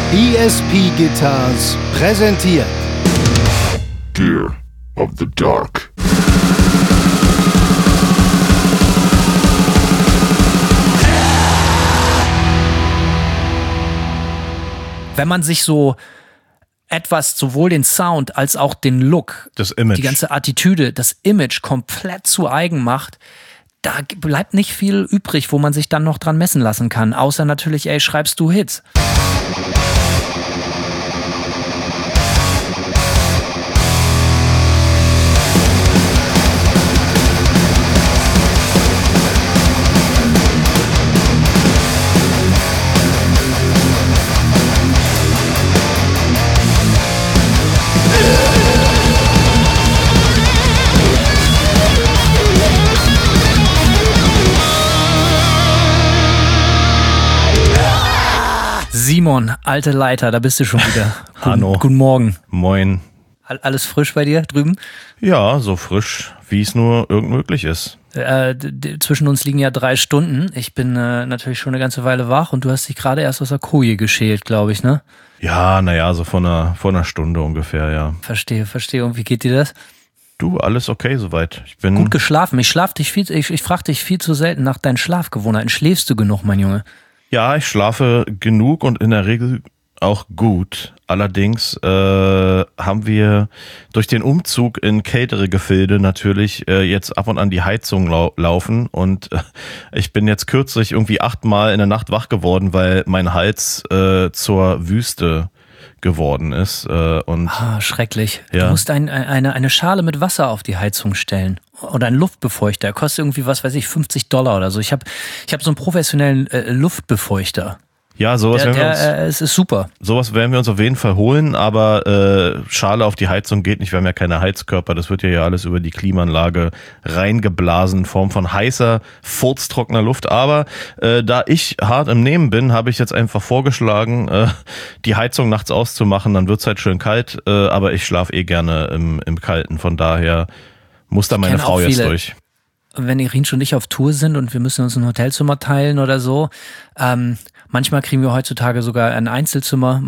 ESP Guitars präsentiert Gear of the Dark. Wenn man sich so etwas, sowohl den Sound als auch den Look, das Image, die ganze Attitüde, das Image komplett zu eigen macht, da bleibt nicht viel übrig, wo man sich dann noch dran messen lassen kann. Außer natürlich, schreibst du Hits. Simon, alte Leiter, da bist du schon wieder. Hanno. Guten Morgen. Moin. Alles frisch bei dir drüben? Ja, so frisch, wie es nur irgend möglich ist. Zwischen uns liegen ja 3 Stunden. Ich bin natürlich schon eine ganze Weile wach und du hast dich gerade erst aus der Koje geschält, glaube ich, ne? Ja, naja, so vor einer Stunde ungefähr, ja. Verstehe. Und wie geht dir das? Du, alles okay soweit. Ich bin gut geschlafen. Ich frage dich viel zu selten nach deinen Schlafgewohnheiten. Schläfst du genug, mein Junge? Ja, ich schlafe genug und in der Regel auch gut. Allerdings haben wir durch den Umzug in kältere Gefilde natürlich jetzt ab und an die Heizung laufen und ich bin jetzt kürzlich irgendwie 8-mal in der Nacht wach geworden, weil mein Hals zur Wüste geworden ist. Schrecklich. Ja. Du musst eine Schale mit Wasser auf die Heizung stellen. Oder ein Luftbefeuchter. Kostet irgendwie, was weiß ich, $50 oder so. Ich hab so einen professionellen Luftbefeuchter. Ja, sowas es ist super. Sowas werden wir uns auf jeden Fall holen, aber Schale auf die Heizung geht nicht, wir haben ja keine Heizkörper, das wird ja alles über die Klimaanlage reingeblasen in Form von heißer, furztrockener Luft, aber da ich hart im Nehmen bin, habe ich jetzt einfach vorgeschlagen, die Heizung nachts auszumachen, dann wird's halt schön kalt, aber ich schlafe gerne im Kalten, von daher muss da meine Frau jetzt durch. Wenn Irinsch und ich auf Tour sind und wir müssen uns ein Hotelzimmer teilen oder so, manchmal kriegen wir heutzutage sogar ein Einzelzimmer,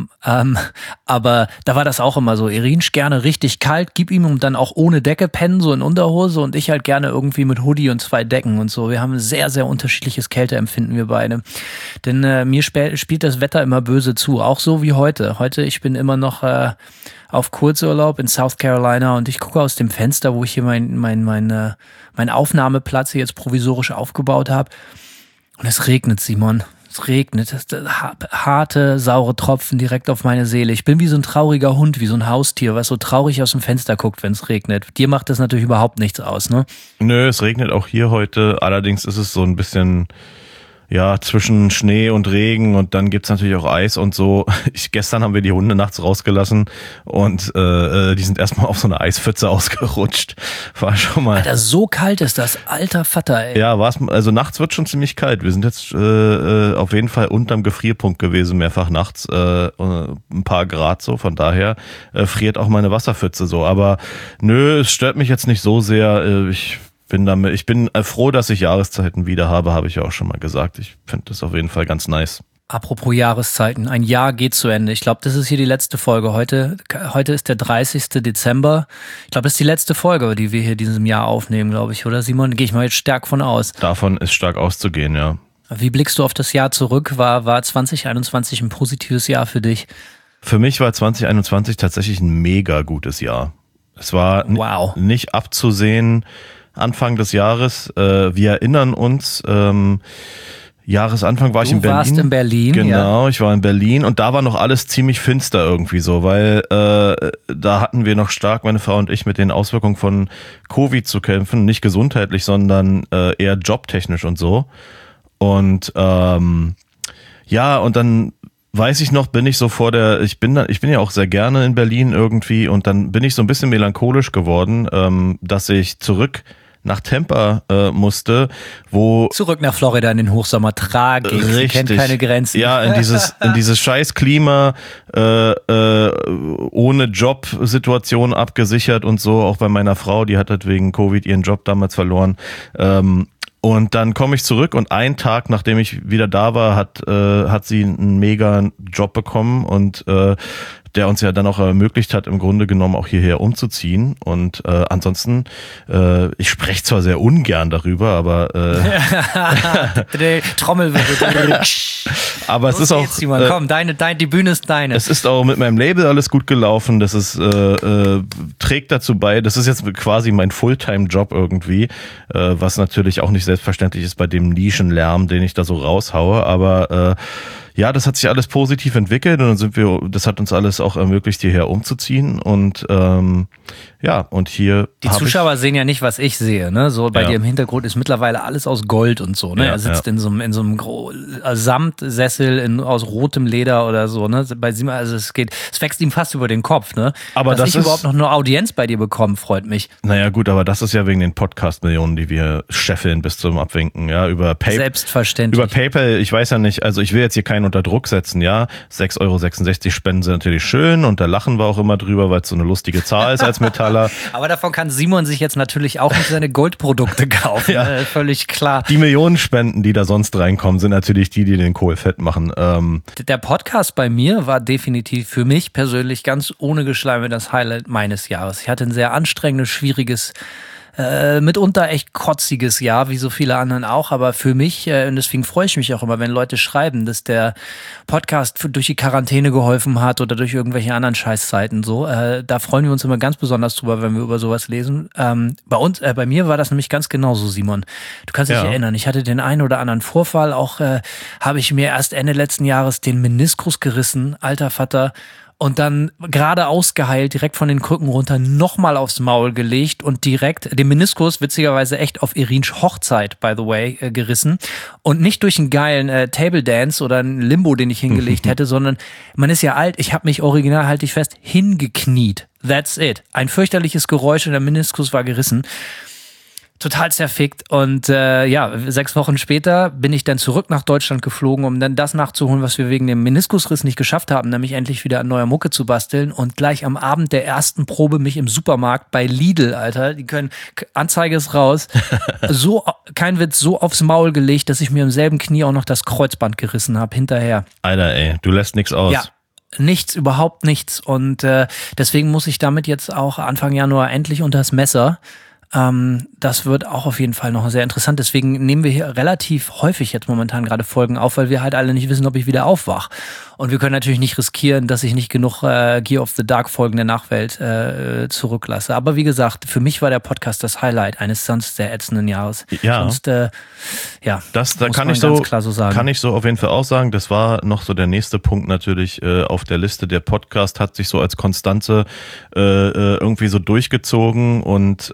aber da war das auch immer so. Irinsch gerne richtig kalt, gib ihm und dann auch ohne Decke pennen, so in Unterhose und ich halt gerne irgendwie mit Hoodie und 2 Decken und so. Wir haben ein sehr, sehr unterschiedliches Kälteempfinden, wir beide. Denn mir spielt das Wetter immer böse zu, auch so wie heute. Heute, ich bin immer noch auf Kurzurlaub in South Carolina und ich gucke aus dem Fenster, wo ich hier mein Aufnahmeplatz jetzt provisorisch aufgebaut habe. Und es regnet, Simon. Es regnet. Harte, saure Tropfen direkt auf meine Seele. Ich bin wie so ein trauriger Hund, wie so ein Haustier, was so traurig aus dem Fenster guckt, wenn es regnet. Dir macht das natürlich überhaupt nichts aus, ne? Nö, es regnet auch hier heute. Allerdings ist es so ein bisschen, ja, zwischen Schnee und Regen und dann gibt's natürlich auch Eis und so. Gestern haben wir die Hunde nachts rausgelassen und die sind erstmal auf so eine Eispfütze ausgerutscht. War schon mal. Alter, so kalt ist das, alter Vater, ey. Ja, also nachts wird schon ziemlich kalt. Wir sind jetzt auf jeden Fall unterm Gefrierpunkt gewesen, mehrfach nachts, ein paar Grad so. Von daher friert auch meine Wasserpfütze so. Aber nö, es stört mich jetzt nicht so sehr. Ich bin froh, dass ich Jahreszeiten wieder habe ich ja auch schon mal gesagt. Ich finde das auf jeden Fall ganz nice. Apropos Jahreszeiten, ein Jahr geht zu Ende. Ich glaube, das ist hier die letzte Folge. Heute ist der 30. Dezember. Ich glaube, das ist die letzte Folge, die wir hier diesem Jahr aufnehmen, glaube ich, oder Simon? Gehe ich mal jetzt stark von aus. Davon ist stark auszugehen, ja. Wie blickst du auf das Jahr zurück? War 2021 ein positives Jahr für dich? Für mich war 2021 tatsächlich ein mega gutes Jahr. Es war nicht abzusehen, Anfang des Jahres. Wir erinnern uns, Jahresanfang war ich in Berlin. Du warst in Berlin, genau, ja. Ich war in Berlin und da war noch alles ziemlich finster irgendwie so, weil da hatten wir noch stark, meine Frau und ich, mit den Auswirkungen von Covid zu kämpfen. Nicht gesundheitlich, sondern eher jobtechnisch und so. Und ja, und dann weiß ich noch, bin ich so ich bin ja auch sehr gerne in Berlin irgendwie und dann bin ich so ein bisschen melancholisch geworden, dass ich zurück nach Tampa musste, wo... Zurück nach Florida in den Hochsommer. Tragisch. Richtig. Kennt keine Grenzen. Ja, in dieses scheiß Klima, ohne Jobsituation abgesichert und so, auch bei meiner Frau, die hat halt wegen Covid ihren Job damals verloren. Und dann komme ich zurück und einen Tag, nachdem ich wieder da war, hat sie einen mega Job bekommen und der uns ja dann auch ermöglicht hat, im Grunde genommen auch hierher umzuziehen. Und ansonsten, ich spreche zwar sehr ungern darüber, aber Trommelwirbel. aber es ist auch Simon, komm, die Bühne ist deine. Es ist auch mit meinem Label alles gut gelaufen. Das ist trägt dazu bei. Das ist jetzt quasi mein Fulltime-Job irgendwie, was natürlich auch nicht selbstverständlich ist bei dem Nischenlärm, den ich da so raushaue. Aber ja, das hat sich alles positiv entwickelt und dann das hat uns alles auch ermöglicht, hierher umzuziehen und ja, und hier die Zuschauer sehen ja nicht, was ich sehe, ne? So bei dir im Hintergrund ist mittlerweile alles aus Gold und so, ne? Er sitzt in so einem Samtsessel aus rotem Leder oder so, ne? Bei Simon, also es wächst ihm fast über den Kopf, ne? Aber dass ich überhaupt noch eine Audienz bei dir bekomme, freut mich. Naja, gut, aber das ist ja wegen den Podcast-Millionen, die wir scheffeln bis zum Abwinken, ja, über PayPal. Selbstverständlich. Über PayPal, ich weiß ja nicht, also ich will jetzt hier keinen unter Druck setzen, ja. 6,66 € spenden sind natürlich schön und da lachen wir auch immer drüber, weil es so eine lustige Zahl ist als Metaller. Aber davon kann Simon sich jetzt natürlich auch nicht seine Goldprodukte kaufen, ja. Völlig klar. Die Millionen Spenden, die da sonst reinkommen, sind natürlich die den Kohl fett machen. Der Podcast bei mir war definitiv für mich persönlich ganz ohne Geschleime das Highlight meines Jahres. Ich hatte ein sehr anstrengendes, schwieriges, mitunter echt kotziges Jahr, wie so viele anderen auch, aber für mich, und deswegen freue ich mich auch immer, wenn Leute schreiben, dass der Podcast durch die Quarantäne geholfen hat oder durch irgendwelche anderen Scheißzeiten so, da freuen wir uns immer ganz besonders drüber, wenn wir über sowas lesen. Bei mir war das nämlich ganz genauso, Simon. Du kannst dich erinnern, ich hatte den einen oder anderen Vorfall, auch habe ich mir erst Ende letzten Jahres den Meniskus gerissen, alter Vater, und dann gerade ausgeheilt, direkt von den Krücken runter, nochmal aufs Maul gelegt und direkt den Meniskus witzigerweise echt auf Irinsch Hochzeit, by the way, gerissen. Und nicht durch einen geilen Table Dance oder einen Limbo, den ich hingelegt hätte, sondern man ist ja alt, ich habe mich original, halte ich fest, hingekniet. That's it. Ein fürchterliches Geräusch und der Meniskus war gerissen. Total zerfickt und 6 Wochen später bin ich dann zurück nach Deutschland geflogen, um dann das nachzuholen, was wir wegen dem Meniskusriss nicht geschafft haben, nämlich endlich wieder an neuer Mucke zu basteln und gleich am Abend der ersten Probe mich im Supermarkt bei Lidl, Alter, die können, Anzeige ist raus, so, kein Witz, so aufs Maul gelegt, dass ich mir im selben Knie auch noch das Kreuzband gerissen habe hinterher. Alter ey, du lässt nichts aus. Ja. Nichts, überhaupt nichts und deswegen muss ich damit jetzt auch Anfang Januar endlich unters Messer. Das wird auch auf jeden Fall noch sehr interessant. Deswegen nehmen wir hier relativ häufig jetzt momentan gerade Folgen auf, weil wir halt alle nicht wissen, ob ich wieder aufwach. Und wir können natürlich nicht riskieren, dass ich nicht genug Gear of the Dark Folgen der Nachwelt zurücklasse. Aber wie gesagt, für mich war der Podcast das Highlight eines sonst sehr ätzenden Jahres. Ja. Sonst, das muss kann man ich ganz so klar so sagen. Kann ich so auf jeden Fall auch sagen. Das war noch so der nächste Punkt natürlich auf der Liste. Der Podcast hat sich so als Konstante irgendwie so durchgezogen und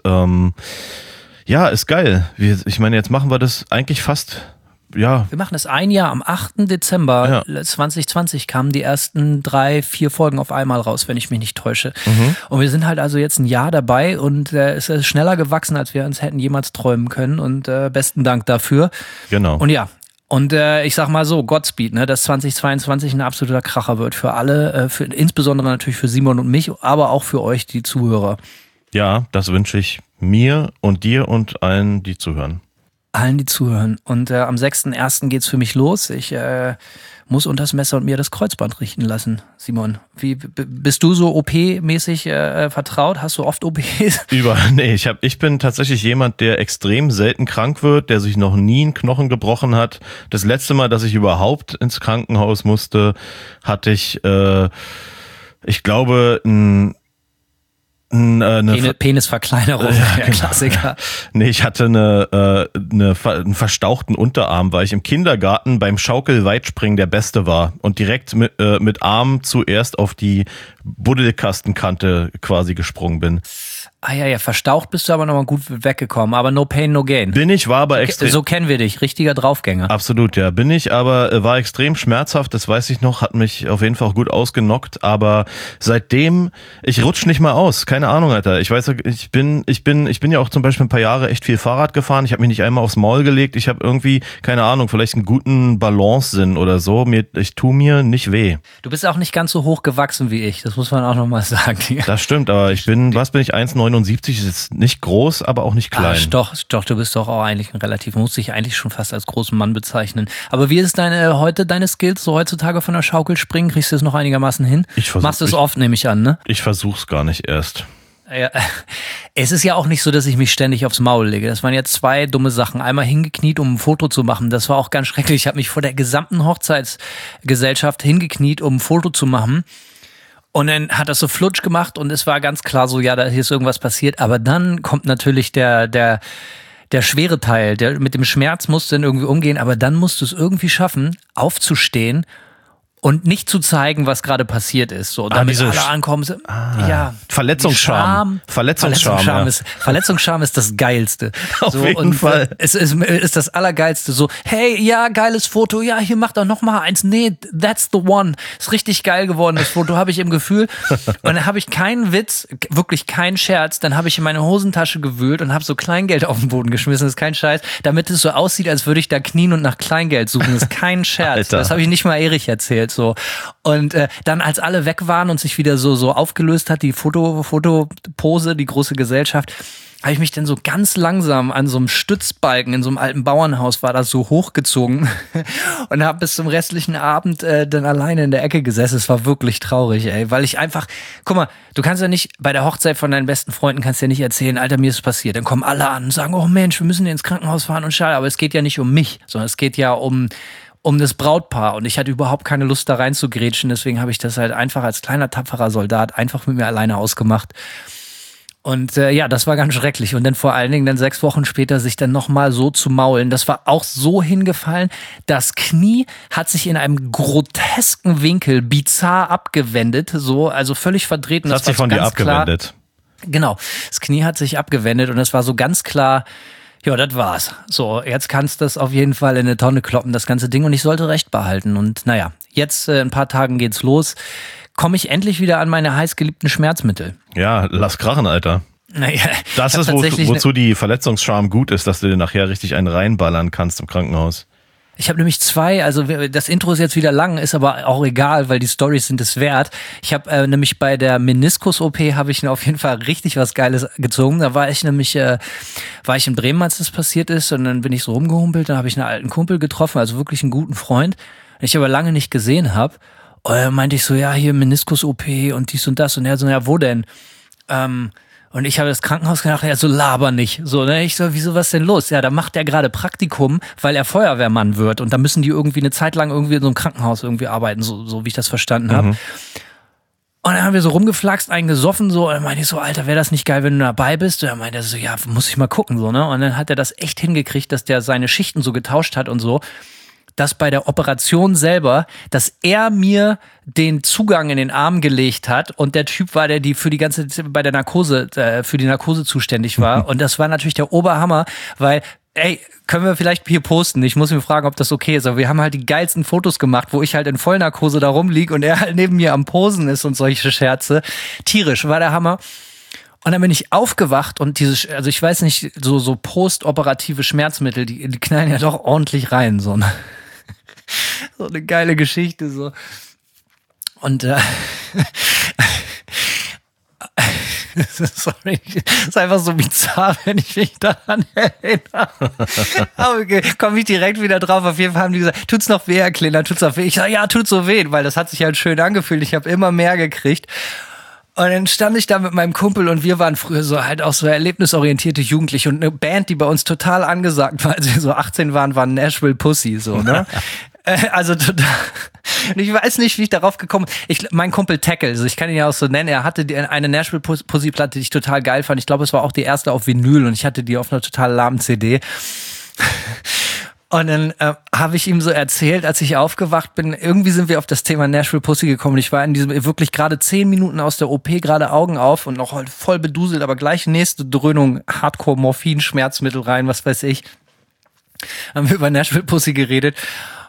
ja, ist geil. Ich meine, jetzt machen wir das eigentlich fast. Ja. Wir machen es ein Jahr. Am 8. Dezember 2020 kamen die ersten 3-4 Folgen auf einmal raus, wenn ich mich nicht täusche. Und wir sind halt also jetzt ein Jahr dabei und es ist schneller gewachsen, als wir uns hätten jemals träumen können. Und besten Dank dafür. Genau. Und ja. Und ich sag mal so, Godspeed, ne, dass 2022 ein absoluter Kracher wird für alle, insbesondere natürlich für Simon und mich, aber auch für euch, die Zuhörer. Ja, das wünsche ich mir und dir und allen, die zuhören. Allen, die zuhören. Und am 6.1. geht's für mich los. Ich muss unters Messer und mir das Kreuzband richten lassen, Simon. Wie bist du so OP-mäßig vertraut? Hast du oft OPs? Nee, ich bin tatsächlich jemand, der extrem selten krank wird, der sich noch nie einen Knochen gebrochen hat. Das letzte Mal, dass ich überhaupt ins Krankenhaus musste, hatte ich, ich glaube, eine Penisverkleinerung, der Klassiker. Nee, ich hatte einen verstauchten Unterarm, weil ich im Kindergarten beim Schaukelweitspringen der Beste war und direkt mit Arm zuerst auf die Buddelkastenkante quasi gesprungen bin. Ah ja, verstaucht bist du aber nochmal gut weggekommen, aber no pain, no gain. War aber extrem... So kennen wir dich, richtiger Draufgänger. Absolut, ja. Aber war extrem schmerzhaft, das weiß ich noch, hat mich auf jeden Fall auch gut ausgenockt, aber seitdem, ich rutsch nicht mal aus, keine Ahnung, Alter. Ich weiß, ich bin ja auch zum Beispiel ein paar Jahre echt viel Fahrrad gefahren, ich habe mich nicht einmal aufs Maul gelegt, ich habe irgendwie, keine Ahnung, vielleicht einen guten Balance-Sinn oder so, ich tu mir nicht weh. Du bist auch nicht ganz so hoch gewachsen wie ich, das muss man auch nochmal sagen. Das stimmt, aber was bin ich, 1,79 ist jetzt nicht groß, aber auch nicht klein. Doch, du bist doch auch eigentlich muss dich eigentlich schon fast als großen Mann bezeichnen. Aber wie ist deine Skills so heutzutage von der Schaukel springen? Kriegst du es noch einigermaßen hin? Machst du es oft, nehme ich an, ne? Ich versuch's gar nicht erst. Ja, es ist ja auch nicht so, dass ich mich ständig aufs Maul lege. Das waren jetzt 2 dumme Sachen. Einmal hingekniet, um ein Foto zu machen. Das war auch ganz schrecklich. Ich habe mich vor der gesamten Hochzeitsgesellschaft hingekniet, um ein Foto zu machen. Und dann hat das so flutsch gemacht und es war ganz klar so, ja, da hier ist irgendwas passiert. Aber dann kommt natürlich der schwere Teil. Mit dem Schmerz musst du dann irgendwie umgehen. Aber dann musst du es irgendwie schaffen, aufzustehen und nicht zu zeigen, was gerade passiert ist. So, damit alle ankommen. Ja, Verletzungsscham. Verletzungsscham ist das Geilste. Auf jeden Fall. Es ist das Allergeilste. So, hey, ja, geiles Foto. Ja, hier mach doch noch mal eins. Nee, that's the one. Ist richtig geil geworden, das Foto, habe ich im Gefühl. Und dann habe ich keinen Witz, wirklich keinen Scherz. Dann habe ich in meine Hosentasche gewühlt und habe so Kleingeld auf den Boden geschmissen. Das ist kein Scheiß. Damit es so aussieht, als würde ich da knien und nach Kleingeld suchen. Das ist kein Scherz. Alter. Das habe ich nicht mal Erich erzählt. So. Und dann, als alle weg waren und sich wieder so aufgelöst hat, die Fotopose, die große Gesellschaft, habe ich mich dann so ganz langsam an so einem Stützbalken in so einem alten Bauernhaus war das so hochgezogen und habe bis zum restlichen Abend dann alleine in der Ecke gesessen. Es war wirklich traurig, ey, weil ich einfach, guck mal, du kannst ja nicht, bei der Hochzeit von deinen besten Freunden kannst ja nicht erzählen, Alter, mir ist es passiert. Dann kommen alle an und sagen, oh Mensch, wir müssen ins Krankenhaus fahren und schade, aber es geht ja nicht um mich, sondern es geht ja um das Brautpaar und ich hatte überhaupt keine Lust da rein zu grätschen, deswegen habe ich das halt einfach als kleiner, tapferer Soldat einfach mit mir alleine ausgemacht. Und ja, das war ganz schrecklich. Und dann vor allen Dingen dann 6 Wochen später sich dann nochmal so zu maulen, das war auch so hingefallen, das Knie hat sich in einem grotesken Winkel bizarr abgewendet, so, also völlig verdreht. Und das hat sich von dir abgewendet. Genau, das Knie hat sich abgewendet und es war so ganz klar, ja, das war's. So, jetzt kannst du das auf jeden Fall in eine Tonne kloppen, das ganze Ding. Und ich sollte Recht behalten. Und naja, jetzt in ein paar Tagen geht's los. Komme ich endlich wieder an meine heißgeliebten Schmerzmittel. Ja, lass krachen, Alter. Naja, das ist, wozu die Verletzungsscham gut ist, dass du dir nachher richtig einen reinballern kannst im Krankenhaus. Ich habe nämlich 2, also das Intro ist jetzt wieder lang, ist aber auch egal, weil die Storys sind es wert. Ich habe nämlich bei der Meniskus-OP habe ich auf jeden Fall richtig was Geiles gezogen. Da war ich nämlich, war ich in Bremen, als das passiert ist und dann bin ich so rumgehumpelt, dann habe ich einen alten Kumpel getroffen, also wirklich einen guten Freund, den ich aber lange nicht gesehen habe. Und dann meinte ich so, ja, hier Meniskus-OP und dies und das und er so, ja, wo denn? Und ich habe das Krankenhaus gedacht, ja, so laber nicht. So, ne? Ich so, wieso, was denn los? Ja, da macht er gerade Praktikum, weil er Feuerwehrmann wird. Und da müssen die irgendwie eine Zeit lang irgendwie in so einem Krankenhaus irgendwie arbeiten, so wie ich das verstanden habe. Und dann haben wir so rumgeflaxt, einen gesoffen, so. Und dann meinte ich so, Alter, wäre das nicht geil, wenn du dabei bist? Und dann meinte er so, ja, muss ich mal gucken, so, ne? Und dann hat er das echt hingekriegt, dass der seine Schichten so getauscht hat und so, dass bei der Operation selber, dass er mir den Zugang in den Arm gelegt hat und der Typ war, der bei der Narkose, für die Narkose zuständig war. Und das war natürlich der Oberhammer, weil, ey, können wir vielleicht hier posten? Ich muss mir fragen, ob das okay ist. Aber wir haben halt die geilsten Fotos gemacht, wo ich halt in Vollnarkose da rumlieg und er halt neben mir am Posen ist und solche Scherze. Tierisch, war der Hammer. Und dann bin ich aufgewacht und also ich weiß nicht, so postoperative Schmerzmittel, die knallen ja doch ordentlich rein, so, ne? So eine geile Geschichte, so. Und sorry, ist einfach so bizarr, wenn ich mich daran erinnere. Aber okay, komme ich direkt wieder drauf. Auf jeden Fall haben die gesagt, tut's noch weh, Herr Kleiner, tut's noch weh. Ich sage, ja, tut so weh, weil das hat sich halt schön angefühlt. Ich habe immer mehr gekriegt. Und dann stand ich da mit meinem Kumpel und wir waren früher so halt auch so erlebnisorientierte Jugendliche und eine Band, die bei uns total angesagt war, als wir so 18 waren, war Nashville Pussy, so, ne? Also total. Und ich weiß nicht, wie ich darauf gekommen bin. Mein Kumpel Tackle, also ich kann ihn ja auch so nennen, er hatte eine Nashville Pussy Platte, die ich total geil fand. Ich glaube, es war auch die erste auf Vinyl und ich hatte die auf einer total lahmen CD. Und dann habe ich ihm so erzählt, als ich aufgewacht bin, irgendwie sind wir auf das Thema Nashville Pussy gekommen. Ich war in diesem wirklich gerade 10 Minuten aus der OP, gerade Augen auf und noch voll beduselt, aber gleich nächste Dröhnung, Hardcore-Morphin, Schmerzmittel rein, was weiß ich. Haben wir über Nashville Pussy geredet.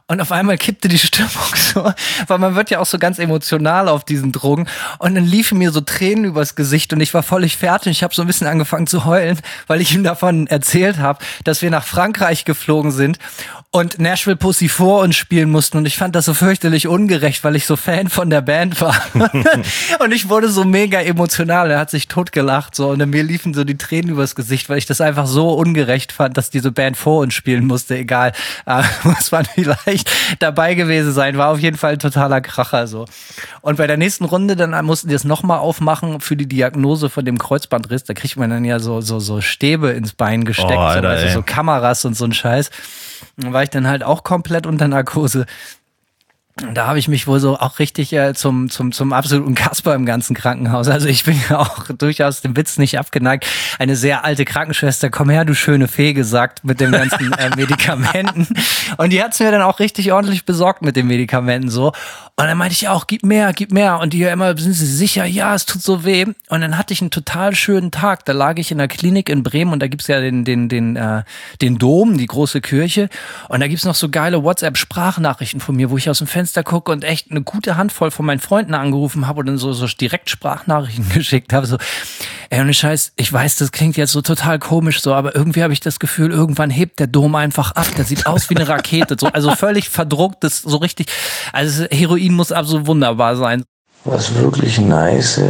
Und auf einmal kippte die Stimmung so, weil man wird ja auch so ganz emotional auf diesen Drogen. Und dann liefen mir so Tränen übers Gesicht und ich war völlig fertig. Ich habe so ein bisschen angefangen zu heulen, weil ich ihm davon erzählt habe, dass wir nach Frankreich geflogen sind und Nashville Pussy vor uns spielen mussten. Und ich fand das so fürchterlich ungerecht, weil ich so Fan von der Band war. Und ich wurde so mega emotional. Er hat sich totgelacht so und mir liefen so die Tränen übers Gesicht, weil ich das einfach so ungerecht fand, dass diese Band vor uns spielen musste. Egal, muss man vielleicht dabei gewesen sein. War auf jeden Fall ein totaler Kracher so. Und bei der nächsten Runde dann mussten die es nochmal aufmachen für die Diagnose von dem Kreuzbandriss. Da kriegt man dann ja so Stäbe ins Bein gesteckt, Alter, also so Kameras und so ein Scheiß. Da war ich dann halt auch komplett unter Narkose. Da habe ich mich wohl so auch richtig zum absoluten Kasper im ganzen Krankenhaus. Also ich bin ja auch durchaus dem Witz nicht abgeneigt. Eine sehr alte Krankenschwester, komm her, du schöne Fee, gesagt mit den ganzen Medikamenten. Und die hat's mir dann auch richtig ordentlich besorgt mit den Medikamenten so. Und dann meinte ich auch, gib mehr. Und die ja immer, sind Sie sicher? Ja, es tut so weh. Und dann hatte ich einen total schönen Tag. Da lag ich in der Klinik in Bremen und da gibt's ja den Dom, die große Kirche. Und da gibt's noch so geile WhatsApp-Sprachnachrichten von mir, wo ich aus dem Fenster gucke und echt eine gute Handvoll von meinen Freunden angerufen habe und dann so direkt Sprachnachrichten geschickt habe. So, ey, ohne Scheiß, ich weiß, das klingt jetzt so total komisch so, aber irgendwie habe ich das Gefühl, irgendwann hebt der Dom einfach ab. Der sieht aus wie eine Rakete. So, also völlig verdruckt, das so richtig. Also Heroin muss absolut wunderbar sein. Was wirklich nice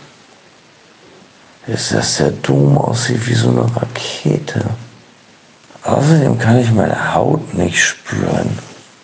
ist, dass der Dom aussieht wie so eine Rakete. Außerdem kann ich meine Haut nicht spüren.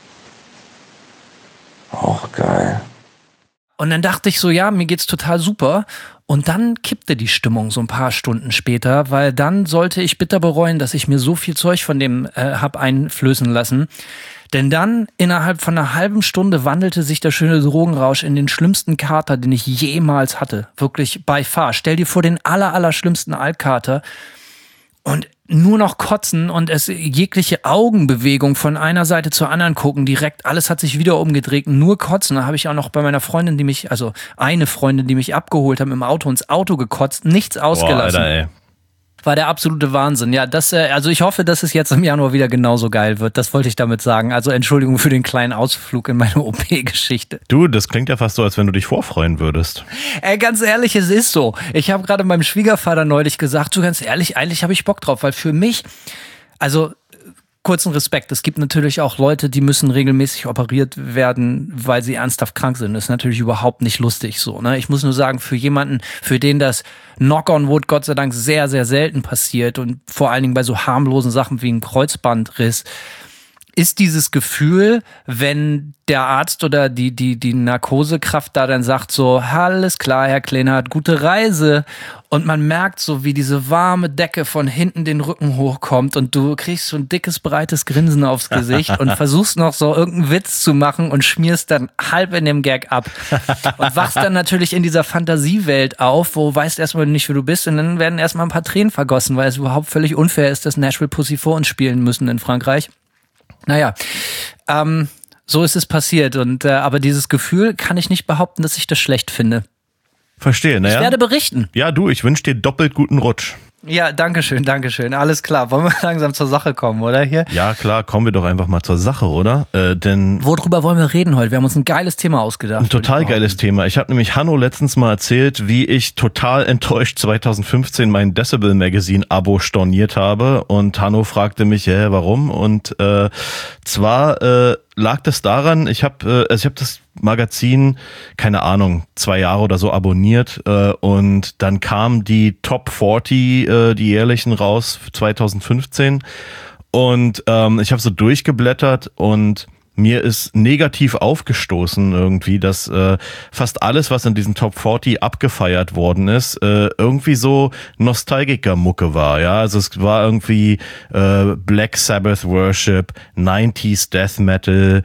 Auch geil. Und dann dachte ich so, ja, mir geht's total super. Und dann kippte die Stimmung so ein paar Stunden später, weil dann sollte ich bitter bereuen, dass ich mir so viel Zeug von dem hab einflößen lassen. Denn dann, innerhalb von einer halben Stunde, wandelte sich der schöne Drogenrausch in den schlimmsten Kater, den ich jemals hatte. Wirklich by far. Stell dir vor, den allerschlimmsten Altkater. Und nur noch kotzen und es jegliche Augenbewegung von einer Seite zur anderen gucken, direkt, alles hat sich wieder umgedreht, nur kotzen. Da habe ich auch noch bei meiner Freundin, eine Freundin, die mich abgeholt hat, im Auto ins Auto gekotzt, nichts ausgelassen. Boah, Alter, ey. War der absolute Wahnsinn. Ja, also ich hoffe, dass es jetzt im Januar wieder genauso geil wird. Das wollte ich damit sagen. Also Entschuldigung für den kleinen Ausflug in meine OP-Geschichte. Du, das klingt ja fast so, als wenn du dich vorfreuen würdest. Ganz ehrlich, es ist so. Ich habe gerade meinem Schwiegervater neulich gesagt, so ganz ehrlich, eigentlich habe ich Bock drauf, weil für mich, also kurzen Respekt, es gibt natürlich auch Leute, die müssen regelmäßig operiert werden, weil sie ernsthaft krank sind. Das ist natürlich überhaupt nicht lustig so, ne? Ich muss nur sagen, für jemanden, für den das Knock on Wood Gott sei Dank sehr, sehr selten passiert und vor allen Dingen bei so harmlosen Sachen wie ein Kreuzbandriss, ist dieses Gefühl, wenn der Arzt oder die Narkosekraft da dann sagt so, alles klar, Herr Kleinhardt, gute Reise. Und man merkt so, wie diese warme Decke von hinten den Rücken hochkommt und du kriegst so ein dickes, breites Grinsen aufs Gesicht und versuchst noch so irgendeinen Witz zu machen und schmierst dann halb in dem Gag ab. Und wachst dann natürlich in dieser Fantasiewelt auf, wo weißt erstmal nicht, wie du bist und dann werden erstmal ein paar Tränen vergossen, weil es überhaupt völlig unfair ist, dass Nashville Pussy vor uns spielen müssen in Frankreich. Naja, so ist es passiert und aber dieses Gefühl kann ich nicht behaupten, dass ich das schlecht finde. Verstehe, naja. Ich werde berichten. Ja, du, ich wünsche dir doppelt guten Rutsch. Ja, dankeschön. Alles klar. Wollen wir langsam zur Sache kommen, oder hier? Ja, klar, kommen wir doch einfach mal zur Sache, oder? Denn worüber wollen wir reden heute? Wir haben uns ein geiles Thema ausgedacht. Ein total geiles Thema. Ich habe nämlich Hanno letztens mal erzählt, wie ich total enttäuscht 2015 mein Decibel Magazine Abo storniert habe und Hanno fragte mich, warum? Und zwar lag das daran, ich habe das Magazin, keine Ahnung, 2 Jahre oder so abonniert und dann kamen die Top 40, die jährlichen raus 2015 und ich habe so durchgeblättert und mir ist negativ aufgestoßen irgendwie, dass fast alles, was in diesen Top 40 abgefeiert worden ist, irgendwie so Nostalgiker-Mucke war. Ja, also es war irgendwie Black Sabbath Worship, 90s Death Metal,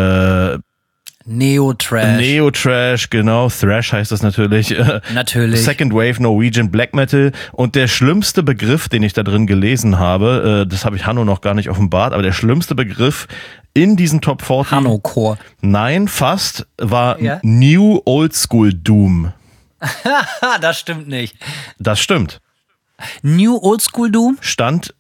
Neo-Trash, genau. Thrash heißt das natürlich. Natürlich. Second Wave Norwegian Black Metal. Und der schlimmste Begriff, den ich da drin gelesen habe, das habe ich Hanno noch gar nicht offenbart, aber der schlimmste Begriff in diesen Top 40. Hanno-Chor. Nein, fast, war New Old School Doom. Das stimmt nicht. Das stimmt. New Old School Doom? Stand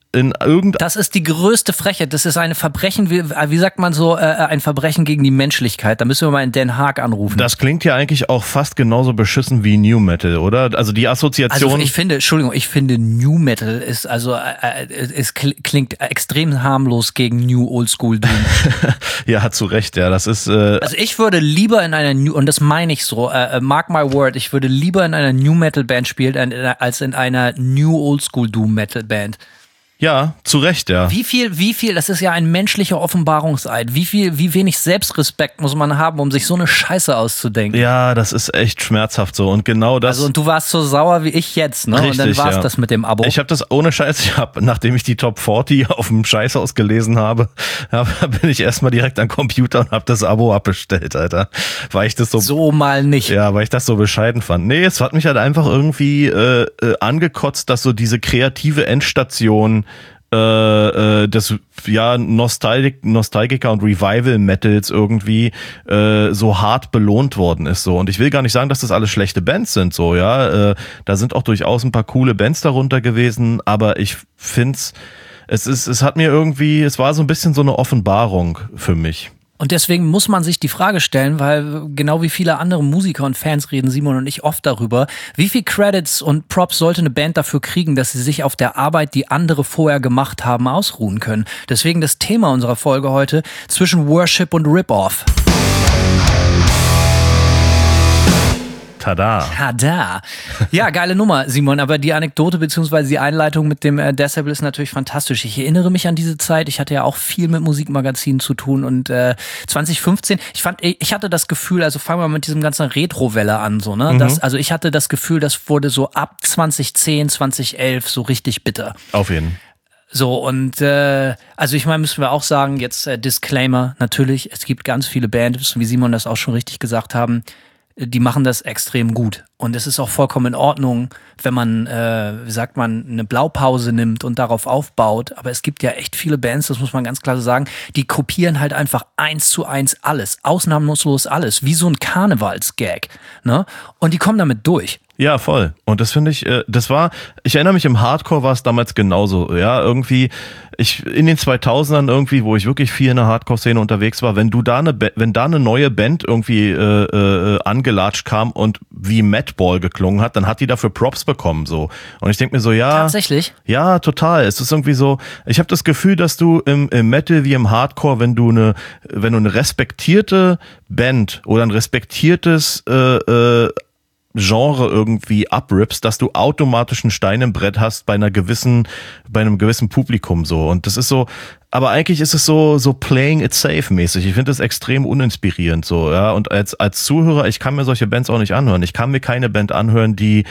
in irgendeinem... Das ist die größte Frechheit. Das ist ein Verbrechen, wie sagt man so, ein Verbrechen gegen die Menschlichkeit. Da müssen wir mal in Den Haag anrufen. Das klingt ja eigentlich auch fast genauso beschissen wie New Metal, oder? Also die Assoziation... Also ich finde New Metal ist es klingt extrem harmlos gegen New Oldschool Doom. Ja, hat zu Recht, ja. Das ist... Also ich würde lieber in einer und das meine ich so, mark my word, ich würde lieber in einer New Metal Band spielen, als in einer New Oldschool Doom Metal Band. Ja, zu Recht, ja. Wie viel, das ist ja ein menschlicher Offenbarungseid. Wie wenig Selbstrespekt muss man haben, um sich so eine Scheiße auszudenken? Ja, das ist echt schmerzhaft so. Und genau das. Also, und du warst so sauer wie ich jetzt, ne? Richtig, und dann war's das mit dem Abo. Ich habe das ohne Scheiß, nachdem ich die Top 40 auf dem Scheißhaus gelesen habe, bin ich erstmal direkt am Computer und habe das Abo abbestellt, Alter. Weil ich das so mal nicht. Ja, weil ich das so bescheiden fand. Nee, es hat mich halt einfach irgendwie angekotzt, dass so diese kreative Endstation des Nostalgiker und Revival Metals irgendwie so hart belohnt worden ist so. Und ich will gar nicht sagen, dass das alles schlechte Bands sind so, ja. Da sind auch durchaus ein paar coole Bands darunter gewesen, aber ich find's, es war so ein bisschen so eine Offenbarung für mich. Und deswegen muss man sich die Frage stellen, weil genau wie viele andere Musiker und Fans reden Simon und ich oft darüber, wie viel Credits und Props sollte eine Band dafür kriegen, dass sie sich auf der Arbeit, die andere vorher gemacht haben, ausruhen können. Deswegen das Thema unserer Folge heute: zwischen Worship und Rip-Off. Tada. Ja, geile Nummer, Simon, aber die Anekdote bzw. die Einleitung mit dem Decibel ist natürlich fantastisch. Ich erinnere mich an diese Zeit, ich hatte ja auch viel mit Musikmagazinen zu tun und 2015, ich hatte das Gefühl, also fangen wir mit diesem ganzen Retro-Welle an, so, ne? Also ich hatte das Gefühl, das wurde so ab 2010, 2011 so richtig bitter. Auf jeden Fall. So, und also ich meine, müssen wir auch sagen, jetzt Disclaimer, natürlich, es gibt ganz viele Bands, wie Simon das auch schon richtig gesagt haben, die machen das extrem gut. Und es ist auch vollkommen in Ordnung, wenn man, eine Blaupause nimmt und darauf aufbaut. Aber es gibt ja echt viele Bands, das muss man ganz klar so sagen, die kopieren halt einfach 1:1 alles, ausnahmslos alles, wie so ein Karnevalsgag, ne? Und die kommen damit durch. Ja, voll. Und das finde ich, ich erinnere mich, im Hardcore war es damals genauso, ja, irgendwie, in den 2000ern irgendwie, wo ich wirklich viel in der Hardcore-Szene unterwegs war, wenn da eine neue Band irgendwie angelatscht kam und wie Madball geklungen hat, dann hat die dafür Props bekommen, so. Und ich denke mir so, ja. Tatsächlich? Ja, total. Es ist irgendwie so, ich habe das Gefühl, dass du im Metal wie im Hardcore, wenn du eine respektierte Band oder ein respektiertes Genre irgendwie abrippst, dass du automatisch einen Stein im Brett hast bei einem gewissen Publikum so. Und das ist so, aber eigentlich ist es so playing it safe mäßig. Ich finde das extrem uninspirierend so, ja. Und als Zuhörer, ich kann mir solche Bands auch nicht anhören. Ich kann mir keine Band anhören, die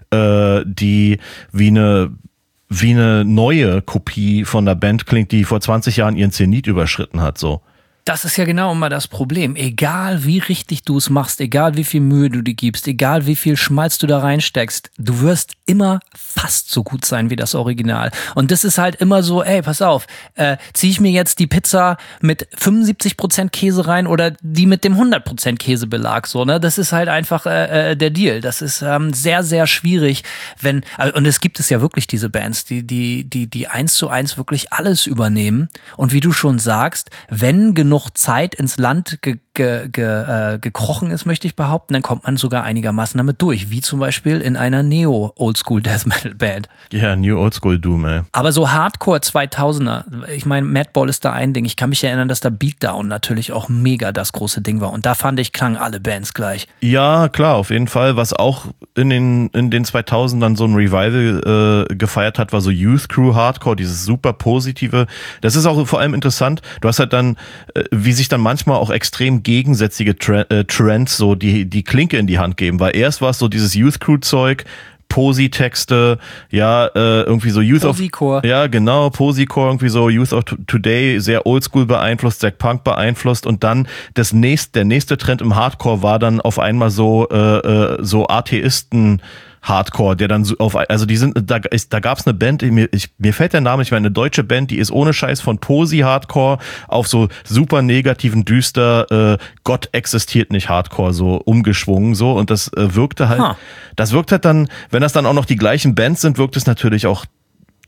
wie eine neue Kopie von einer Band klingt, die vor 20 Jahren ihren Zenit überschritten hat, so. Das ist ja genau immer das Problem. Egal wie richtig du es machst, egal wie viel Mühe du dir gibst, egal wie viel Schmalz du da reinsteckst, du wirst immer fast so gut sein wie das Original. Und das ist halt immer so, ey, pass auf, ziehe ich mir jetzt die Pizza mit 75% Käse rein oder die mit dem 100% Käsebelag, so, ne? Das ist halt einfach der Deal. Das ist sehr, sehr schwierig, und es gibt es ja wirklich diese Bands, die 1:1 wirklich alles übernehmen. Und wie du schon sagst, wenn genug Zeit ins Land gekrochen ist, möchte ich behaupten, dann kommt man sogar einigermaßen damit durch, wie zum Beispiel in einer Neo-Oldschool-Death-Metal-Band. Ja, New Oldschool Doom, ey. Aber so Hardcore 2000er, ich meine, Madball ist da ein Ding. Ich kann mich erinnern, dass da Beatdown natürlich auch mega das große Ding war. Und da fand ich, klangen alle Bands gleich. Ja, klar, auf jeden Fall. Was auch in den 2000ern so ein Revival gefeiert hat, war so Youth Crew Hardcore, dieses super positive. Das ist auch vor allem interessant. Du hast halt dann, wie sich dann manchmal auch extrem gegensätzliche Trends so die Klinke in die Hand geben, weil erst war es so dieses Youth Crew Zeug, Posi-Texte, ja, irgendwie so Youth Posi-Core. Ja, genau, Posi-Core, irgendwie so Youth of Today, sehr oldschool beeinflusst, sehr Punk beeinflusst, und dann der nächste Trend im Hardcore war dann auf einmal so Atheisten Hardcore, der dann so da gab's eine Band, mir fällt der Name nicht mehr, eine deutsche Band, die ist ohne Scheiß von Posi Hardcore auf so super negativen, düster, Gott existiert nicht Hardcore so umgeschwungen so, und das wirkt halt dann, wenn das dann auch noch die gleichen Bands sind, wirkt es natürlich auch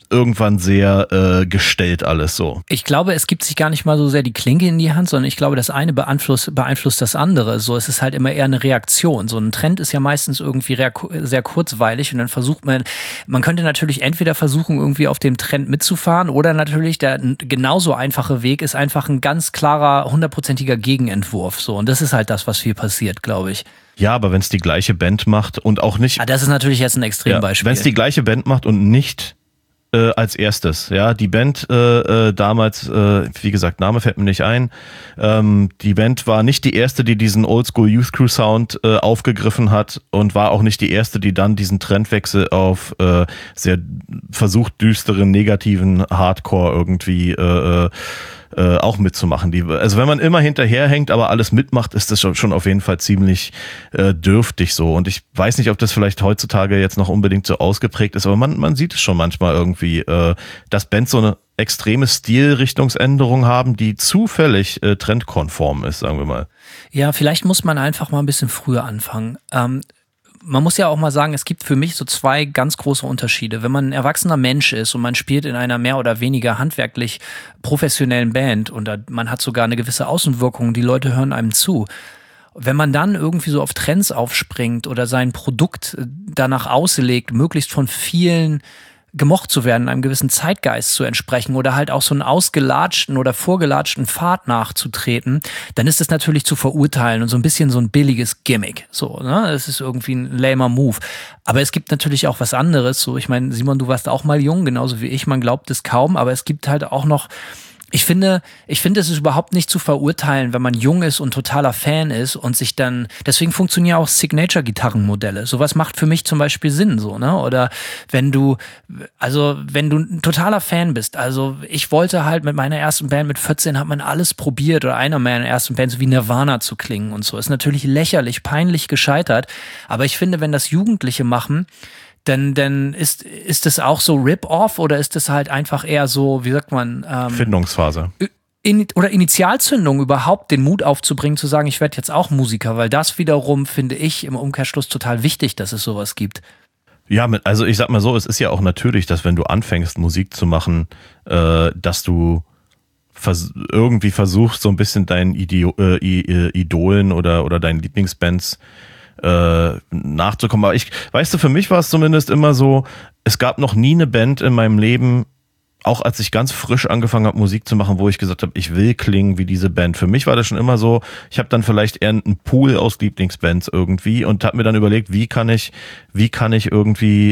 irgendwann sehr gestellt alles so. Ich glaube, es gibt sich gar nicht mal so sehr die Klinke in die Hand, sondern ich glaube, das eine beeinflusst das andere. So, es ist halt immer eher eine Reaktion. So ein Trend ist ja meistens irgendwie sehr kurzweilig und dann versucht man könnte natürlich entweder versuchen, irgendwie auf dem Trend mitzufahren oder natürlich der genauso einfache Weg ist einfach ein ganz klarer, 100%iger Gegenentwurf. So, und das ist halt das, was viel passiert, glaube ich. Ja, aber wenn es die gleiche Band macht und auch nicht... Das ist natürlich jetzt ein Extrembeispiel. Wenn es die gleiche Band macht und nicht als erstes, ja, die Band damals, wie gesagt, Name fällt mir nicht ein, die Band war nicht die erste, die diesen Oldschool Youth Crew Sound aufgegriffen hat und war auch nicht die erste, die dann diesen Trendwechsel auf sehr versucht düsteren, negativen Hardcore irgendwie auch mitzumachen. Also wenn man immer hinterherhängt, aber alles mitmacht, ist das schon auf jeden Fall ziemlich dürftig so. Und ich weiß nicht, ob das vielleicht heutzutage jetzt noch unbedingt so ausgeprägt ist, aber man sieht es schon manchmal irgendwie, dass Bands so eine extreme Stilrichtungsänderung haben, die zufällig trendkonform ist, sagen wir mal. Ja, vielleicht muss man einfach mal ein bisschen früher anfangen. Man muss ja auch mal sagen, es gibt für mich so zwei ganz große Unterschiede. Wenn man ein erwachsener Mensch ist und man spielt in einer mehr oder weniger handwerklich professionellen Band und man hat sogar eine gewisse Außenwirkung, die Leute hören einem zu. Wenn man dann irgendwie so auf Trends aufspringt oder sein Produkt danach auslegt, möglichst von vielen gemocht zu werden, einem gewissen Zeitgeist zu entsprechen oder halt auch so einen ausgelatschten oder vorgelatschten Pfad nachzutreten, dann ist das natürlich zu verurteilen und so ein bisschen so ein billiges Gimmick. So, ne? Das ist irgendwie ein lamer Move. Aber es gibt natürlich auch was anderes. So, ich meine, Simon, du warst auch mal jung, genauso wie ich. Man glaubt es kaum, aber es gibt halt auch noch. Ich finde, es ist überhaupt nicht zu verurteilen, wenn man jung ist und totaler Fan ist und sich dann, deswegen funktionieren auch Signature-Gitarrenmodelle. Sowas macht für mich zum Beispiel Sinn, so, ne? Oder wenn du ein totaler Fan bist, also ich wollte halt mit meiner ersten Band mit 14 hat man alles probiert oder einer meiner ersten Bands wie Nirvana zu klingen und so. Ist natürlich lächerlich, peinlich gescheitert, aber ich finde, wenn das Jugendliche machen, dann ist es auch so Rip-Off oder ist es halt einfach eher so, wie sagt man? Findungsphase. Oder Initialzündung, überhaupt den Mut aufzubringen, zu sagen, ich werde jetzt auch Musiker, weil das wiederum finde ich im Umkehrschluss total wichtig, dass es sowas gibt. Ja, also ich sag mal so, es ist ja auch natürlich, dass wenn du anfängst, Musik zu machen, dass du irgendwie versuchst, so ein bisschen deinen Idolen oder deinen Lieblingsbands nachzukommen. Aber weißt du, für mich war es zumindest immer so, es gab noch nie eine Band in meinem Leben, auch als ich ganz frisch angefangen habe, Musik zu machen, wo ich gesagt habe, ich will klingen wie diese Band. Für mich war das schon immer so, ich habe dann vielleicht eher einen Pool aus Lieblingsbands irgendwie und habe mir dann überlegt, wie kann ich irgendwie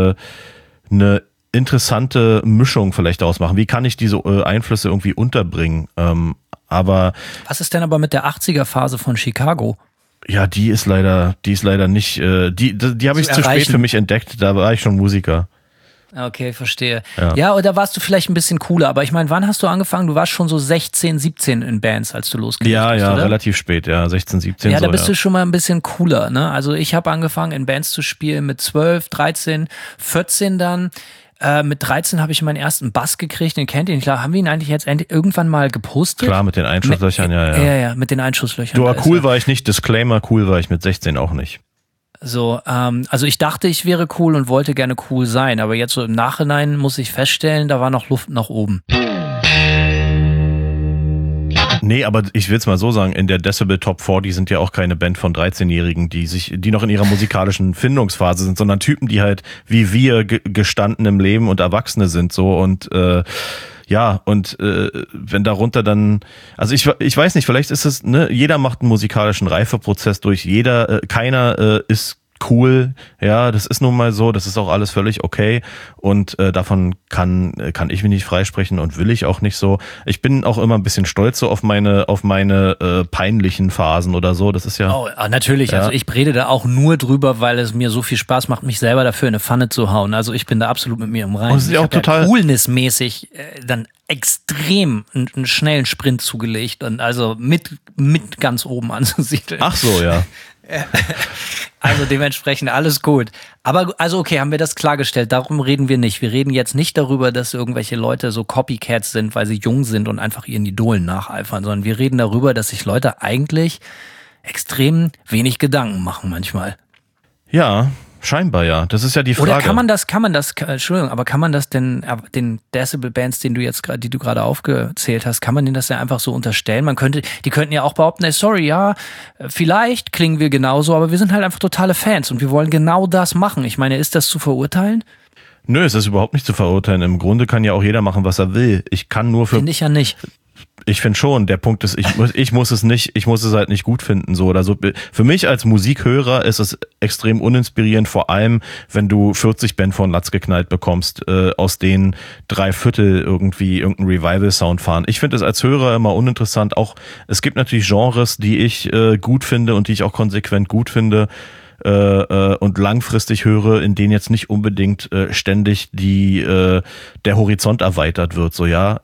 eine interessante Mischung vielleicht ausmachen? Wie kann ich diese Einflüsse irgendwie unterbringen? Aber was ist denn aber mit der 80er-Phase von Chicago? Ja, die ist leider nicht, die habe ich zu spät für mich entdeckt, da war ich schon Musiker. Okay, verstehe. Ja, oder warst du vielleicht ein bisschen cooler, aber ich meine, wann hast du angefangen? Du warst schon so 16, 17 in Bands, als du losgelegt bist, ja, oder? Relativ spät, ja, 16, 17. Ja, da bist du schon mal ein bisschen cooler, ne? Also ich habe angefangen in Bands zu spielen mit 12, 13, 14 dann. Mit 13 habe ich meinen ersten Bass gekriegt, den kennt ihr nicht. Klar, haben wir ihn eigentlich jetzt irgendwann mal gepostet? Klar, mit den Einschusslöchern, ja. Ja, mit den Einschusslöchern. Du, cool war ich nicht, Disclaimer, cool war ich mit 16 auch nicht. So, also ich dachte, ich wäre cool und wollte gerne cool sein, aber jetzt so im Nachhinein muss ich feststellen, da war noch Luft nach oben. Nee, aber ich will es mal so sagen, in der Decibel Top 40 sind ja auch keine Band von 13-Jährigen, die noch in ihrer musikalischen Findungsphase sind, sondern Typen, die halt wie wir gestanden im Leben und Erwachsene sind so und wenn darunter dann, also ich weiß nicht, vielleicht ist es, ne, jeder macht einen musikalischen Reifeprozess durch, keiner ist cool, ja, das ist nun mal so, das ist auch alles völlig okay und davon kann ich mich nicht freisprechen und will ich auch nicht so. Ich bin auch immer ein bisschen stolz so auf meine peinlichen Phasen oder so, das ist ja... Oh, natürlich, ja. Also ich rede da auch nur drüber, weil es mir so viel Spaß macht, mich selber dafür in eine Pfanne zu hauen, also ich bin da absolut mit mir im Reinen. Ich habe ja coolnessmäßig dann extrem einen schnellen Sprint zugelegt und also mit ganz oben anzusiedeln. Ach so, ja. Also dementsprechend alles gut. Aber also okay, haben wir das klargestellt, darum reden wir nicht. Wir reden jetzt nicht darüber, dass irgendwelche Leute so Copycats sind, weil sie jung sind und einfach ihren Idolen nacheifern, sondern wir reden darüber, dass sich Leute eigentlich extrem wenig Gedanken machen manchmal. Ja, Scheinbar ja. Das ist ja die Frage. Oder kann man das, Entschuldigung, aber kann man das denn den Decibel-Bands, die du gerade aufgezählt hast, kann man denen das ja einfach so unterstellen? Die könnten ja auch behaupten, sorry, ja, vielleicht klingen wir genauso, aber wir sind halt einfach totale Fans und wir wollen genau das machen. Ich meine, ist das zu verurteilen? Nö, es ist überhaupt nicht zu verurteilen. Im Grunde kann ja auch jeder machen, was er will. Finde ich ja nicht. Ich finde schon, der Punkt ist, ich muss es halt nicht gut finden, so oder so. Für mich als Musikhörer ist es extrem uninspirierend, vor allem, wenn du 40 Band von Latz geknallt bekommst, aus denen 3/4 irgendwie irgendeinen Revival-Sound fahren. Ich finde es als Hörer immer uninteressant. Auch, es gibt natürlich Genres, die ich gut finde und die ich auch konsequent gut finde, und langfristig höre, in denen jetzt nicht unbedingt ständig der Horizont erweitert wird, so ja,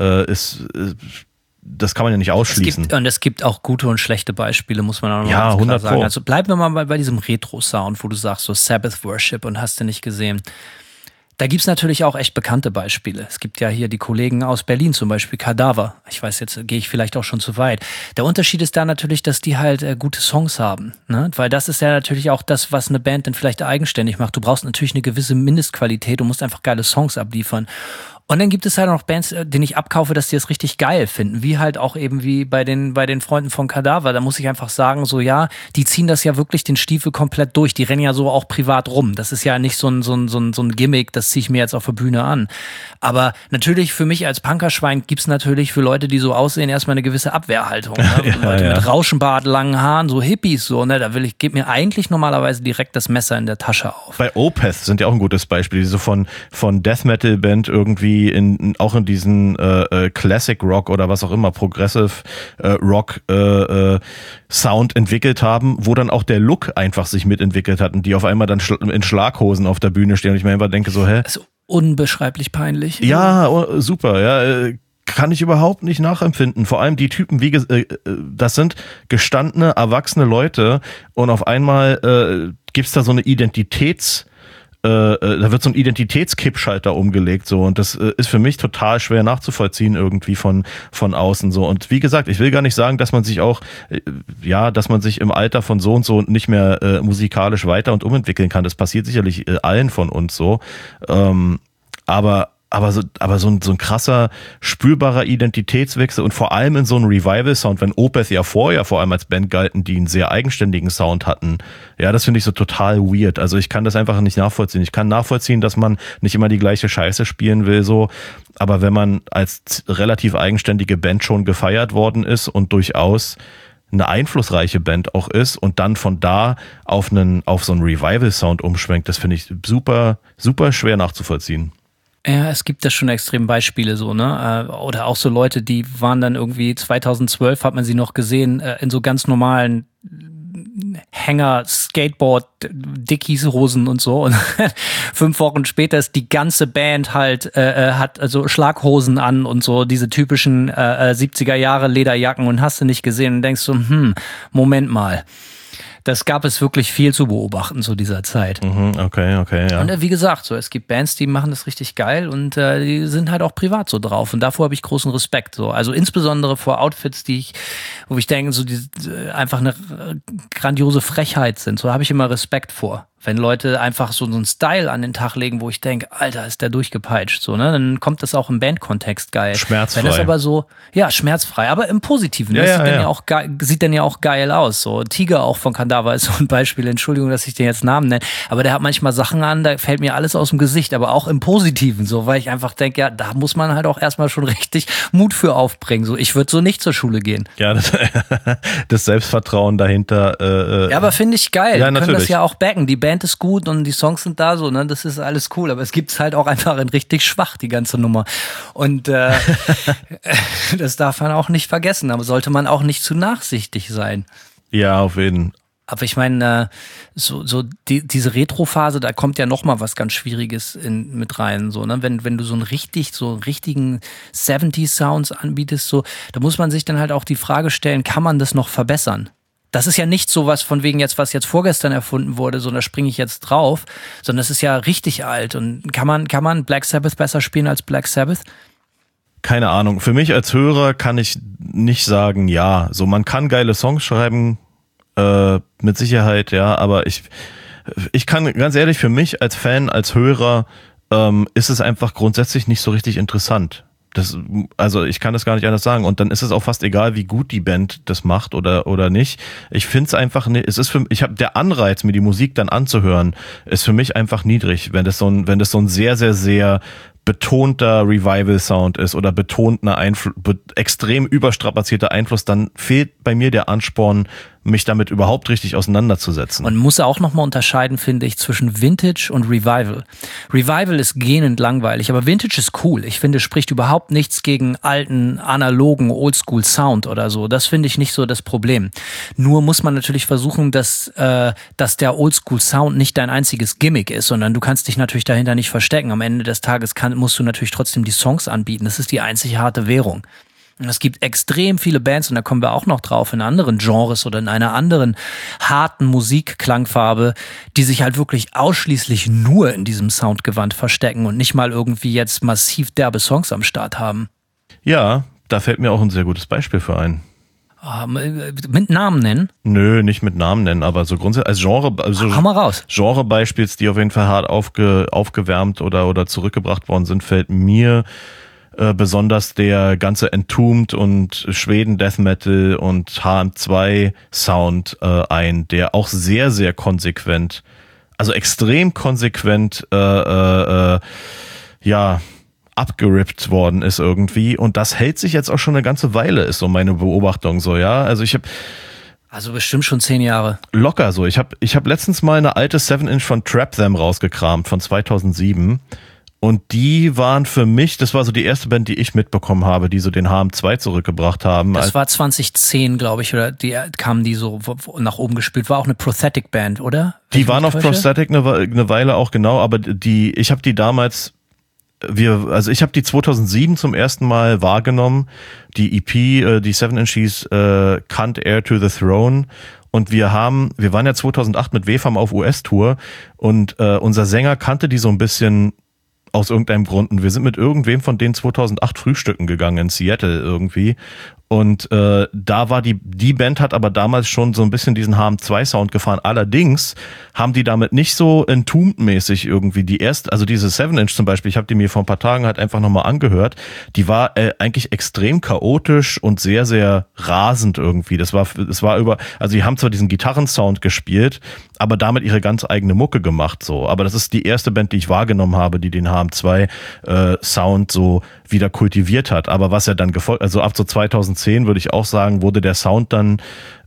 das kann man ja nicht ausschließen. Es gibt auch gute und schlechte Beispiele, muss man auch noch ganz klar sagen. Also bleiben wir mal bei diesem Retro-Sound, wo du sagst, so Sabbath Worship und hast du nicht gesehen. Da gibt's natürlich auch echt bekannte Beispiele. Es gibt ja hier die Kollegen aus Berlin, zum Beispiel Kadaver. Ich weiß, jetzt gehe ich vielleicht auch schon zu weit. Der Unterschied ist da natürlich, dass die halt gute Songs haben, ne? Weil das ist ja natürlich auch das, was eine Band dann vielleicht eigenständig macht. Du brauchst natürlich eine gewisse Mindestqualität, du musst einfach geile Songs abliefern. Und dann gibt es halt noch Bands, denen ich abkaufe, dass die das richtig geil finden. Wie halt auch eben wie bei den Freunden von Kadaver. Da muss ich einfach sagen, so ja, die ziehen das ja wirklich den Stiefel komplett durch. Die rennen ja so auch privat rum. Das ist ja nicht so ein Gimmick, das ziehe ich mir jetzt auf der Bühne an. Aber natürlich für mich als Punkerschwein gibt's natürlich für Leute, die so aussehen, erstmal eine gewisse Abwehrhaltung. Ne? Ja, Leute mit Rauschenbart, langen Haaren, so Hippies, so, ne? Gebe mir eigentlich normalerweise direkt das Messer in der Tasche auf. Bei Opeth sind ja auch ein gutes Beispiel, die so von Death Metal Band irgendwie auch in diesen Classic Rock oder was auch immer, Progressive Rock Sound entwickelt haben, wo dann auch der Look einfach sich mitentwickelt hat und die auf einmal dann in Schlaghosen auf der Bühne stehen und ich mir einfach denke so, Also unbeschreiblich peinlich. Ja, super, ja, kann ich überhaupt nicht nachempfinden. Vor allem die Typen, das sind gestandene, erwachsene Leute und auf einmal gibt's da so eine da wird so ein Identitätskippschalter umgelegt, so, und das ist für mich total schwer nachzuvollziehen irgendwie von außen, so. Und wie gesagt, ich will gar nicht sagen, dass man sich auch, dass man sich im Alter von so und so nicht mehr musikalisch weiter und umentwickeln kann. Das passiert sicherlich allen von uns so. Aber so ein krasser, spürbarer Identitätswechsel und vor allem in so einem Revival-Sound, wenn Opeth ja vorher vor allem als Band galten, die einen sehr eigenständigen Sound hatten. Ja, das finde ich so total weird. Also ich kann das einfach nicht nachvollziehen. Ich kann nachvollziehen, dass man nicht immer die gleiche Scheiße spielen will, so. Aber wenn man als relativ eigenständige Band schon gefeiert worden ist und durchaus eine einflussreiche Band auch ist und dann von da auf so einen Revival-Sound umschwenkt, das finde ich super, super schwer nachzuvollziehen. Ja, es gibt da schon extrem Beispiele so, ne? Oder auch so Leute, die waren dann irgendwie 2012, hat man sie noch gesehen, in so ganz normalen Hänger, Skateboard, Dickies-Hosen und so. Und 5 Wochen später ist die ganze Band halt, hat also Schlaghosen an und so diese typischen 70er Jahre Lederjacken und hast du nicht gesehen und denkst so, Moment mal. Das gab es wirklich viel zu beobachten zu dieser Zeit. Okay, ja. Und wie gesagt, so, es gibt Bands, die machen das richtig geil und die sind halt auch privat so drauf. Und davor habe ich großen Respekt. So. Also insbesondere vor Outfits, wo ich denke, so die einfach eine grandiose Frechheit sind. So habe ich immer Respekt vor. Wenn Leute einfach so einen Style an den Tag legen, wo ich denke, Alter, ist der durchgepeitscht, so, ne? Dann kommt das auch im Bandkontext geil. Schmerzfrei. Wenn das aber so, ja, schmerzfrei, aber im Positiven. Das sieht dann ja auch geil aus, so. Tiger auch von Kadaver ist so ein Beispiel, Entschuldigung, dass ich den jetzt Namen nenne, aber der hat manchmal Sachen an, da fällt mir alles aus dem Gesicht, aber auch im Positiven, so, weil ich einfach denke, ja, da muss man halt auch erstmal schon richtig Mut für aufbringen, so. Ich würde so nicht zur Schule gehen. Ja, das Selbstvertrauen dahinter. Ja, aber finde ich geil. Ja, Wir können natürlich. das ja auch backen. Die Band ist gut und die Songs sind da, so, ne, das ist alles cool, aber es gibt's halt auch einfach in richtig schwach, die ganze Nummer. Und das darf man auch nicht vergessen, aber sollte man auch nicht zu nachsichtig sein. Ja, auf jeden Fall. Aber ich meine, diese Retro-Phase, da kommt ja noch mal was ganz Schwieriges mit rein, so, ne? Wenn du so einen richtigen 70s-Sounds anbietest, so, da muss man sich dann halt auch die Frage stellen, kann man das noch verbessern? Das ist ja nicht so was von wegen jetzt, was jetzt vorgestern erfunden wurde, so da springe ich jetzt drauf, sondern das ist ja richtig alt. Und kann man Black Sabbath besser spielen als Black Sabbath? Keine Ahnung. Für mich als Hörer kann ich nicht sagen, ja. So, man kann geile Songs schreiben, mit Sicherheit, ja, aber ich kann ganz ehrlich, für mich als Fan, als Hörer, ist es einfach grundsätzlich nicht so richtig interessant. Also ich kann das gar nicht anders sagen. Und dann ist es auch fast egal, wie gut die Band das macht oder nicht. Ich finde es einfach, der Anreiz, mir die Musik dann anzuhören, ist für mich einfach niedrig, wenn das so ein sehr, sehr, sehr betonter Revival-Sound ist oder betonter extrem überstrapazierter Einfluss, dann fehlt bei mir der Ansporn, mich damit überhaupt richtig auseinanderzusetzen. Man muss auch nochmal unterscheiden, finde ich, zwischen Vintage und Revival. Revival ist gähnend langweilig, aber Vintage ist cool. Ich finde, es spricht überhaupt nichts gegen alten, analogen, Oldschool-Sound oder so. Das finde ich nicht so das Problem. Nur muss man natürlich versuchen, dass der Oldschool-Sound nicht dein einziges Gimmick ist, sondern du kannst dich natürlich dahinter nicht verstecken. Am Ende des Tages musst du natürlich trotzdem die Songs anbieten. Das ist die einzig harte Währung. Und es gibt extrem viele Bands, und da kommen wir auch noch drauf, in anderen Genres oder in einer anderen harten Musikklangfarbe, die sich halt wirklich ausschließlich nur in diesem Soundgewand verstecken und nicht mal irgendwie jetzt massiv derbe Songs am Start haben. Ja, da fällt mir auch ein sehr gutes Beispiel für ein. Mit Namen nennen? Nö, nicht mit Namen nennen, aber so grundsätzlich als Genre, also hau mal raus. Genrebeispiels, die auf jeden Fall hart aufgewärmt oder zurückgebracht worden sind, fällt mir besonders der ganze Entombed und Schweden Death Metal und HM2 Sound ein, der auch sehr, sehr konsequent, also extrem konsequent abgerippt worden ist irgendwie, und das hält sich jetzt auch schon eine ganze Weile, ist so meine Beobachtung so, ja, also also bestimmt schon 10 Jahre. Locker so, ich hab letztens mal eine alte 7-Inch von Trap Them rausgekramt von 2007. Und die waren für mich, das war so die erste Band, die ich mitbekommen habe, die so den HM2 zurückgebracht haben. Das war 2010, glaube ich, oder kamen die so nach oben gespielt. War auch eine Prosthetic Band, oder? Die waren auf Prosthetic eine Weile auch, genau, aber ich habe die damals, ich habe die 2007 zum ersten Mal wahrgenommen, die EP, die 7-Inch hieß Can't Air to the Throne. Und wir waren ja 2008 mit WFAM auf US-Tour, und unser Sänger kannte die so ein bisschen aus irgendeinem Grund, und wir sind mit irgendwem von denen 2008 frühstücken gegangen in Seattle irgendwie, und da war die Band hat aber damals schon so ein bisschen diesen HM2-Sound gefahren. Allerdings haben die damit nicht so Entombed-mäßig irgendwie also diese 7-Inch zum Beispiel, ich habe die mir vor ein paar Tagen halt einfach nochmal angehört, die war eigentlich extrem chaotisch und sehr, sehr rasend irgendwie. Also die haben zwar diesen Gitarrensound gespielt, aber damit ihre ganz eigene Mucke gemacht so. Aber das ist die erste Band, die ich wahrgenommen habe, die den HM2-Sound so wieder kultiviert hat. Aber was ja dann gefolgt, also ab so 2010 würde ich auch sagen, wurde der Sound dann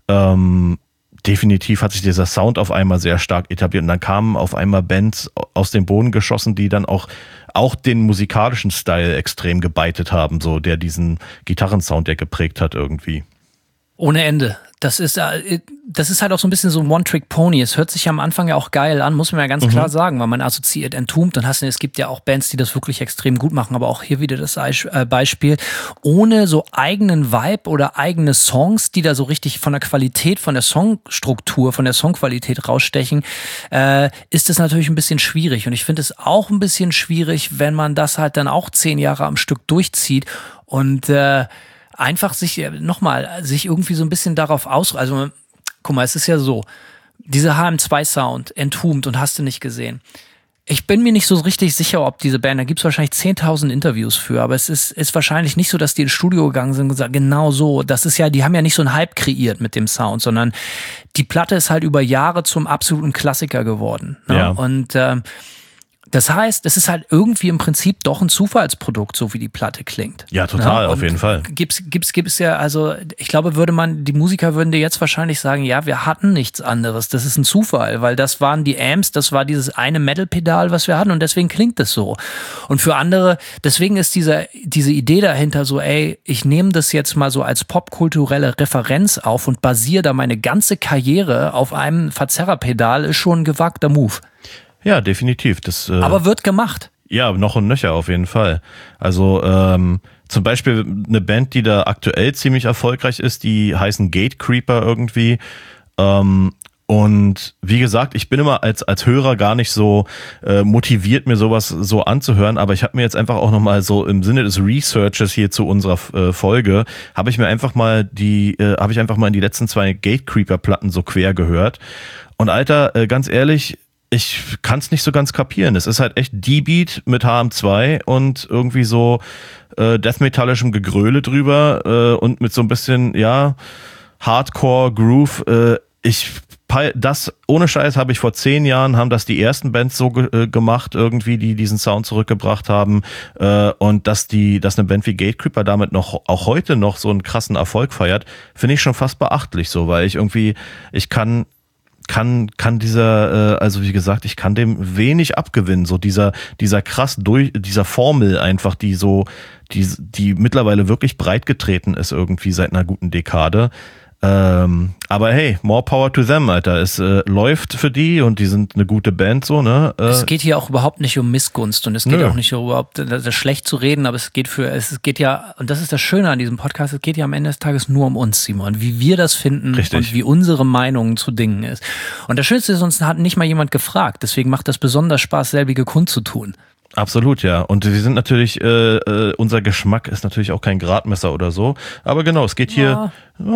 definitiv hat sich dieser Sound auf einmal sehr stark etabliert, und dann kamen auf einmal Bands aus dem Boden geschossen, die dann auch den musikalischen Style extrem gebeitet haben, so der diesen Gitarrensound, der geprägt hat irgendwie. Ohne Ende. Das ist halt auch so ein bisschen so ein One-Trick-Pony. Es hört sich am Anfang ja auch geil an, muss man ja ganz klar sagen, weil man assoziiert Entombed, dann es gibt ja auch Bands, die das wirklich extrem gut machen, aber auch hier wieder das Beispiel, ohne so eigenen Vibe oder eigene Songs, die da so richtig von der Qualität, von der Songstruktur, von der Songqualität rausstechen, ist es natürlich ein bisschen schwierig. Und ich finde es auch ein bisschen schwierig, wenn man das halt dann auch 10 Jahre am Stück durchzieht und einfach sich irgendwie so ein bisschen darauf also guck mal, es ist ja so, diese HM2-Sound, Entombed und hast du nicht gesehen. Ich bin mir nicht so richtig sicher, ob diese Band, da gibt's wahrscheinlich 10.000 Interviews für, aber es ist wahrscheinlich nicht so, dass die ins Studio gegangen sind und gesagt, genau so, das ist ja, die haben ja nicht so einen Hype kreiert mit dem Sound, sondern die Platte ist halt über Jahre zum absoluten Klassiker geworden. Ne? Ja. Und das heißt, es ist halt irgendwie im Prinzip doch ein Zufallsprodukt, so wie die Platte klingt. Ja, total, auf jeden Fall. Gibt's ja, also ich glaube, die Musiker würden dir jetzt wahrscheinlich sagen, ja, wir hatten nichts anderes, das ist ein Zufall, weil das waren die Amps, das war dieses eine Metal-Pedal, was wir hatten, und deswegen klingt es so. Und für andere, deswegen ist diese Idee dahinter so, ey, ich nehme das jetzt mal so als popkulturelle Referenz auf und basiere da meine ganze Karriere auf einem Verzerrerpedal, ist schon ein gewagter Move. Ja, definitiv. Aber wird gemacht. Ja, noch und nöcher auf jeden Fall. Also zum Beispiel eine Band, die da aktuell ziemlich erfolgreich ist, die heißen Gatecreeper irgendwie. Und wie gesagt, ich bin immer als Hörer gar nicht so motiviert, mir sowas so anzuhören, aber ich habe mir jetzt einfach auch nochmal so im Sinne des Researches hier zu unserer Folge, habe ich einfach mal in die letzten 2 Gatecreeper-Platten so quer gehört. Und Alter, ganz ehrlich, ich kann es nicht so ganz kapieren. Es ist halt echt D-Beat mit HM2 und irgendwie so death-metallischem Gegröle drüber und mit so ein bisschen, ja, Hardcore-Groove. Das, ohne Scheiß, habe ich vor 10 Jahren, haben das die ersten Bands so gemacht, irgendwie, die diesen Sound zurückgebracht haben. Und dass eine Band wie Gatecreeper damit auch heute noch so einen krassen Erfolg feiert, finde ich schon fast beachtlich so, weil ich kann dieser, also wie gesagt, ich kann dem wenig abgewinnen, so dieser Formel einfach, die mittlerweile wirklich breit getreten ist irgendwie seit einer guten Dekade. Aber hey, more power to them, Alter. Es läuft für die und die sind eine gute Band, so, ne? Es geht hier auch überhaupt nicht um Missgunst und es geht auch nicht überhaupt, das schlecht zu reden, aber es geht ja, und das ist das Schöne an diesem Podcast, es geht ja am Ende des Tages nur um uns, Simon, wie wir das finden. Richtig. Und wie unsere Meinung zu Dingen ist. Und das Schönste ist, uns hat nicht mal jemand gefragt, deswegen macht das besonders Spaß, selbige kundzutun. Absolut, ja. Und wir sind natürlich, unser Geschmack ist natürlich auch kein Gradmesser oder so. Aber genau, es geht hier.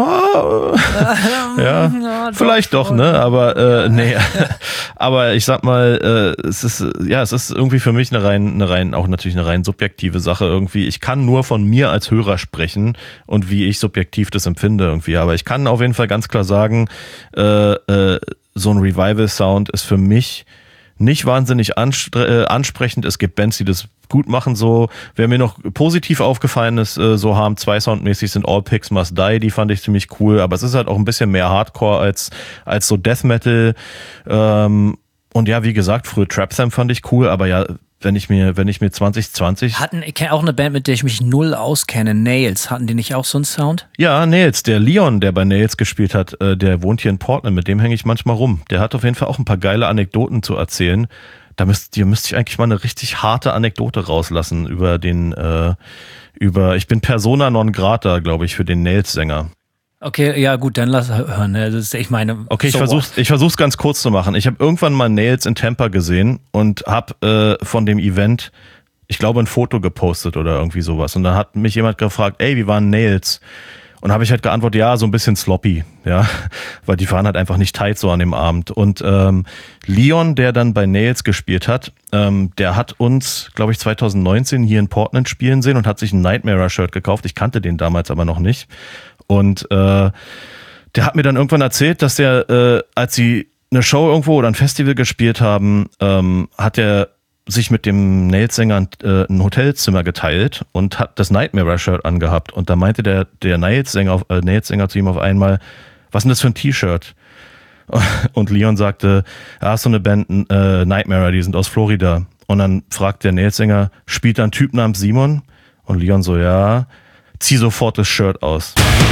Ja, vielleicht doch, ne? Aber nee. Aber ich sag mal, es ist irgendwie für mich eine rein subjektive Sache irgendwie. Ich kann nur von mir als Hörer sprechen und wie ich subjektiv das empfinde irgendwie. Aber ich kann auf jeden Fall ganz klar sagen, so ein Revival-Sound ist für mich nicht wahnsinnig ansprechend. Es gibt Bands, die das gut machen, so. Wer mir noch positiv aufgefallen ist, so HM2-Soundmäßig, sind All Pigs Must Die, die fand ich ziemlich cool, aber es ist halt auch ein bisschen mehr Hardcore als so Death Metal. Und ja, wie gesagt, früher Trap Them fand ich cool, aber ja, wenn ich mir 2020... Ich kenne auch eine Band, mit der ich mich null auskenne, Nails. Hatten die nicht auch so einen Sound? Ja, Nails. Der Leon, der bei Nails gespielt hat, der wohnt hier in Portland. Mit dem hänge ich manchmal rum. Der hat auf jeden Fall auch ein paar geile Anekdoten zu erzählen. Da müsste ich eigentlich mal eine richtig harte Anekdote rauslassen über ich bin Persona non grata, glaube ich, für den Nails-Sänger. Okay, ja gut, dann lass hören. Das ist, ich meine. Okay, ich versuch's ganz kurz zu machen. Ich habe irgendwann mal Nails in Tampa gesehen und habe von dem Event, ich glaube, ein Foto gepostet oder irgendwie sowas. Und dann hat mich jemand gefragt, ey, wie waren Nails? Und habe ich halt geantwortet, ja, so ein bisschen sloppy, ja, weil die waren halt einfach nicht tight so an dem Abend. Und Leon, der dann bei Nails gespielt hat, der hat uns, glaube ich, 2019 hier in Portland spielen sehen und hat sich ein Nightmare-Shirt gekauft. Ich kannte den damals aber noch nicht. Und der hat mir dann irgendwann erzählt, dass der, als sie eine Show irgendwo oder ein Festival gespielt haben, hat er sich mit dem Nails-Sänger ein Hotelzimmer geteilt und hat das Nightmare-Shirt angehabt. Und da meinte der Nails-Sänger zu ihm auf einmal, was ist denn das für ein T-Shirt? Und Leon sagte, ja, so eine Band, Nightmare, die sind aus Florida. Und dann fragt der Nails-Sänger, spielt da ein Typ namens Simon? Und Leon so, ja, zieh sofort das Shirt aus.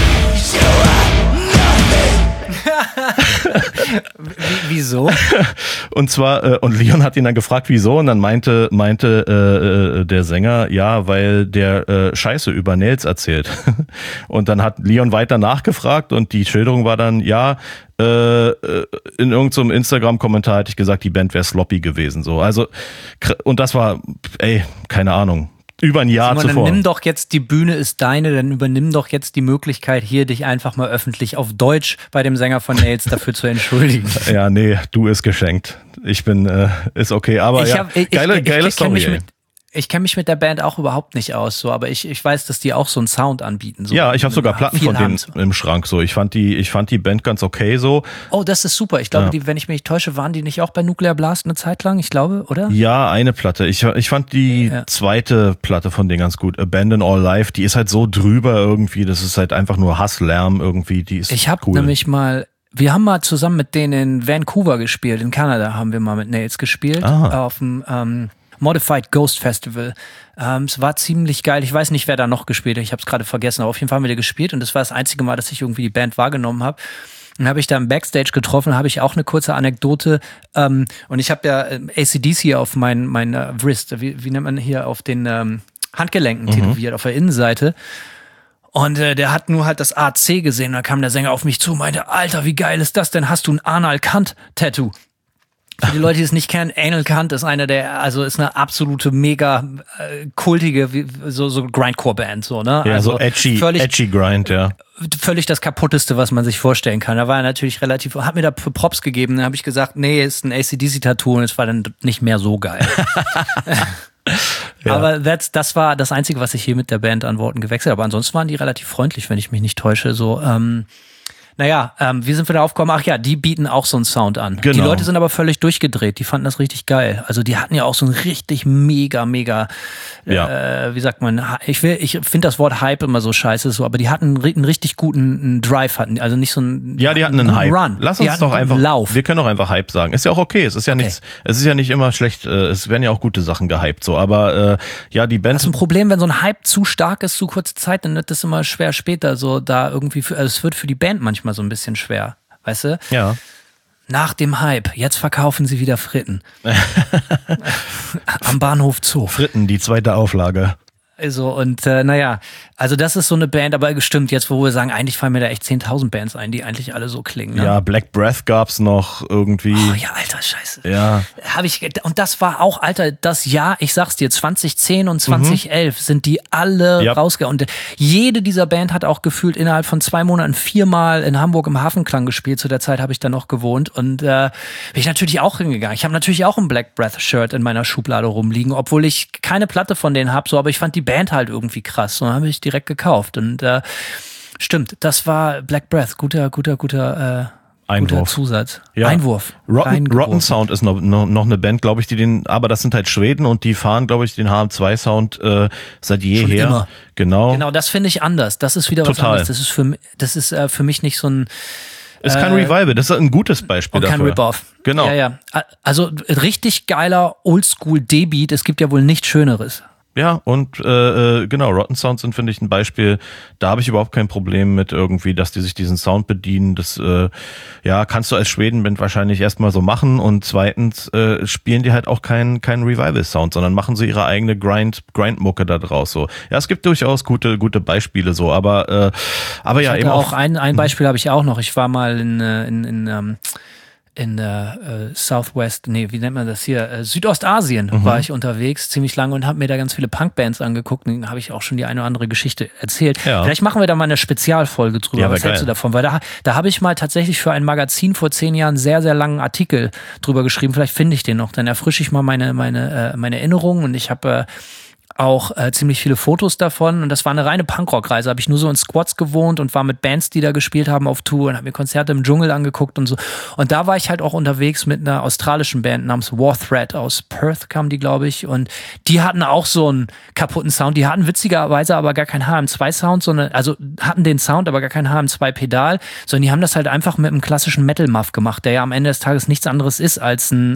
Wieso? Und zwar, und Leon hat ihn dann gefragt, wieso, und dann meinte der Sänger, ja, weil der Scheiße über Nails erzählt. Und dann hat Leon weiter nachgefragt und die Schilderung war dann, ja, in irgendeinem Instagram-Kommentar hätte ich gesagt, die Band wäre sloppy gewesen, so. Also, und das war, keine Ahnung. Über ein Jahr Simon, zuvor. Dann nimm doch jetzt, die Bühne ist deine, dann übernimm doch jetzt die Möglichkeit, hier dich einfach mal öffentlich auf Deutsch bei dem Sänger von Nails dafür zu entschuldigen. Ja, nee, du ist geschenkt. Ich bin, ist okay, aber geile Story. Ich kenne mich mit der Band auch überhaupt nicht aus, so, aber ich weiß, dass die auch so einen Sound anbieten. So. Ja, ich habe sogar Platten von denen im Schrank. So, ich fand die Band ganz okay so. Oh, das ist super. Ich glaube, wenn ich mich nicht täusche, waren die nicht auch bei Nuclear Blast eine Zeit lang? Ich glaube, oder? Ja, eine Platte. Ich fand die zweite Platte von denen ganz gut. Abandon All Life. Die ist halt so drüber irgendwie. Das ist halt einfach nur Hasslärm irgendwie. Die ist Ich habe cool. nämlich wir haben mal zusammen mit denen in Vancouver gespielt. In Kanada haben wir mal mit Nails gespielt. Auf dem Modified Ghost Festival. Es war ziemlich geil. Ich weiß nicht, wer da noch gespielt hat. Ich habe es gerade vergessen. Aber auf jeden Fall haben wir da gespielt. Und das war das einzige Mal, dass ich irgendwie die Band wahrgenommen habe. Dann habe ich da im Backstage getroffen, habe ich auch eine kurze Anekdote. Und ich habe ja AC/DC hier auf mein Wrist, wie nennt man hier, auf den Handgelenken tätowiert, auf der Innenseite. Und der hat nur halt das AC gesehen. Und da kam der Sänger auf mich zu und meinte, Alter, wie geil ist das denn? Hast du ein Anal Kant-Tattoo? Für die Leute, die es nicht kennen, Anal Cunt ist ist eine absolute mega kultige, so Grindcore-Band, so, ne? Ja, also so edgy Grind, ja. Völlig das Kaputteste, was man sich vorstellen kann. Da war er natürlich hat mir da Props gegeben, dann habe ich gesagt, nee, ist ein AC/DC-Tattoo und es war dann nicht mehr so geil. Ja. Aber das war das Einzige, was ich hier mit der Band an Worten gewechselt habe. Aber ansonsten waren die relativ freundlich, wenn ich mich nicht täusche, so, wie sind wir da aufgekommen? Ach ja, die bieten auch so einen Sound an. Genau. Die Leute sind aber völlig durchgedreht. Die fanden das richtig geil. Also die hatten ja auch so einen richtig mega, wie sagt man, ich finde das Wort Hype immer so scheiße, so, aber die hatten einen richtig guten Drive, also nicht so einen Ja, die hatten einen Hype. Run. Lass uns doch einfach, Lauf. wir können doch einfach Hype sagen. Ist ja auch okay. Es ist ja nichts, es ist ja nicht immer schlecht, es werden ja auch gute Sachen gehypt, so, aber ja, die Band. Das ist ein Problem, wenn so ein Hype zu stark ist, zu kurze Zeit, dann wird das immer schwer später so da irgendwie, es wird für die Band manchmal so ein bisschen schwer, weißt du? Ja. Nach dem Hype, jetzt verkaufen sie wieder Fritten. Am Bahnhof Zoo. Fritten, die zweite Auflage. Also, und also das ist so eine Band, aber gestimmt, jetzt wo wir sagen, eigentlich fallen mir da echt 10.000 Bands ein, die eigentlich alle so klingen. Ne? Ja, Black Breath gab's noch irgendwie. Oh ja, alter Scheiße. Ja. Und das war auch, Alter, das Jahr, ich sag's dir, 2010 und 2011 sind die alle rausgegangen. Und jede dieser Band hat auch gefühlt innerhalb von 2 Monaten 4-mal in Hamburg im Hafenklang gespielt. Zu der Zeit habe ich da noch gewohnt und bin ich natürlich auch hingegangen. Ich habe natürlich auch ein Black Breath Shirt in meiner Schublade rumliegen, obwohl ich keine Platte von denen habe, so, aber ich fand die Band halt irgendwie krass. So habe ich direkt gekauft. Und stimmt, das war Black Breath. Guter Zusatz. Ja. Einwurf. Rotten Sound ist noch eine Band, glaube ich, aber das sind halt Schweden und die fahren, glaube ich, den HM2-Sound seit jeher. Schon immer. Genau, das finde ich anders. Das ist wieder was anderes. Das ist für mich nicht so ein ist kein Revival, das ist ein gutes Beispiel und dafür. kein Rip-Off. Genau. Ja. Also richtig geiler Oldschool-D-Beat. Es gibt ja wohl nichts Schöneres. Ja, und genau, Rotten Sound sind, finde ich, ein Beispiel, da habe ich überhaupt kein Problem mit irgendwie, dass die sich diesen Sound bedienen. Das kannst du als Schwedenband wahrscheinlich erstmal so machen und zweitens spielen die halt auch keinen Revival-Sound, sondern machen sie ihre eigene Grind-Mucke da draus. So. Ja, es gibt durchaus gute Beispiele so, aber ja, eben auch ein Beispiel habe ich auch noch. Ich war mal in Southwest, wie nennt man das hier? Südostasien war ich unterwegs, ziemlich lange und habe mir da ganz viele Punkbands angeguckt. Und habe ich auch schon die eine oder andere Geschichte erzählt. Ja. Vielleicht machen wir da mal eine Spezialfolge drüber. Ja, was hältst du davon? Weil da habe ich mal tatsächlich für ein Magazin vor 10 Jahren sehr, sehr langen Artikel drüber geschrieben. Vielleicht finde ich den noch. Dann erfrische ich mal meine Erinnerungen und ich habe auch ziemlich viele Fotos davon und das war eine reine Punkrock-Reise. Habe ich nur so in Squads gewohnt und war mit Bands, die da gespielt haben, auf Tour und habe mir Konzerte im Dschungel angeguckt und so. Und da war ich halt auch unterwegs mit einer australischen Band namens War Threat aus Perth, kamen die, glaube ich. Und die hatten auch so einen kaputten Sound. Die hatten witzigerweise aber gar keinen HM2-Sound, sondern, also hatten den Sound, aber gar kein HM2-Pedal, sondern die haben das halt einfach mit einem klassischen Metal-Muff gemacht, der ja am Ende des Tages nichts anderes ist als ein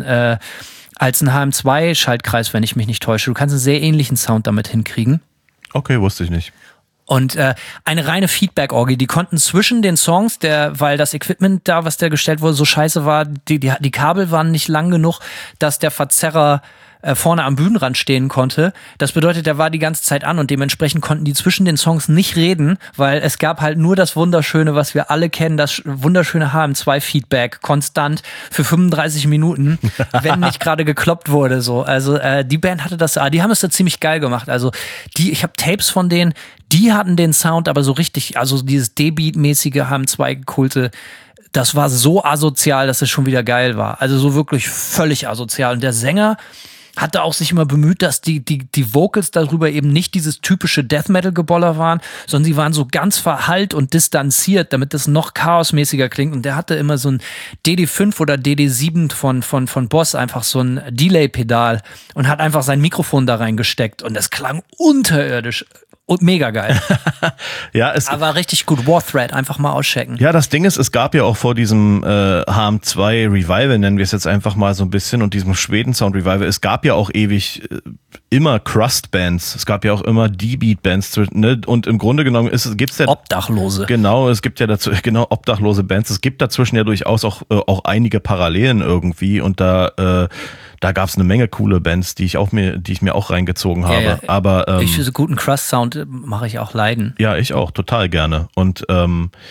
HM2-Schaltkreis, wenn ich mich nicht täusche. Du kannst einen sehr ähnlichen Sound damit hinkriegen. Okay, wusste ich nicht. Und eine reine Feedback-Orgie. Die konnten zwischen den Songs, weil das Equipment da, was da gestellt wurde, so scheiße war, die Kabel waren nicht lang genug, dass der Verzerrer vorne am Bühnenrand stehen konnte. Das bedeutet, der war die ganze Zeit an und dementsprechend konnten die zwischen den Songs nicht reden, weil es gab halt nur das Wunderschöne, was wir alle kennen, das wunderschöne HM2-Feedback, konstant für 35 Minuten, wenn nicht gerade gekloppt wurde. So. Also die Band hatte das, die haben es da ziemlich geil gemacht. Also ich habe Tapes von denen, die hatten den Sound aber so richtig, also dieses D-Beat-mäßige HM2-Kulte, das war so asozial, dass es schon wieder geil war. Also so wirklich völlig asozial. Und der Sänger hatte auch sich immer bemüht, dass die Vocals darüber eben nicht dieses typische Death Metal Geboller waren, sondern sie waren so ganz verhallt und distanziert, damit das noch chaosmäßiger klingt. Und der hatte immer so ein DD5 oder DD7 von Boss, einfach so ein Delay-Pedal und hat einfach sein Mikrofon da reingesteckt. Und das klang unterirdisch. Und mega geil. Ja, aber richtig gut. War Threat, einfach mal auschecken. Ja, das Ding ist, es gab ja auch vor diesem HM2 Revival, nennen wir es jetzt einfach mal so ein bisschen, und diesem Schweden-Sound Revival, es gab ja auch ewig immer Crust-Bands. Es gab ja auch immer D-Beat-Bands. Ne? Und im Grunde genommen gibt's ja... Obdachlose. Genau, es gibt ja dazu, obdachlose Bands. Es gibt dazwischen ja durchaus auch einige Parallelen irgendwie und da gab's eine Menge coole Bands, die ich mir auch reingezogen habe. Ja. Aber ich für so guten Crust-Sound mache ich auch leiden. Ja, ich auch, total gerne. Und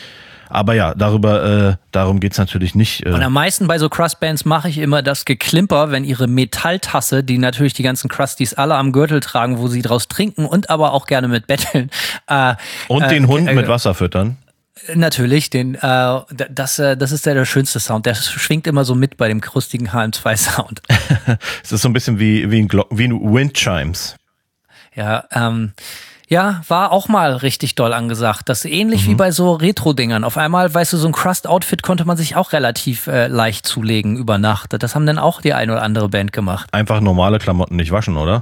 Aber ja, darum geht's natürlich nicht. Und am meisten bei so Crust-Bands mache ich immer das Geklimper, wenn ihre Metalltasse, die natürlich die ganzen Crusties alle am Gürtel tragen, wo sie draus trinken und aber auch gerne mit betteln. Und den Hund mit Wasser füttern. Natürlich, das ist der schönste Sound. Der schwingt immer so mit bei dem krustigen HM2-Sound. Es ist so ein bisschen wie ein Windchimes. Ja, war auch mal richtig doll angesagt. Das ist ähnlich wie bei so Retro-Dingern. Auf einmal, weißt du, so ein Crust-Outfit konnte man sich auch relativ leicht zulegen über Nacht. Das haben dann auch die eine oder andere Band gemacht. Einfach normale Klamotten nicht waschen, oder?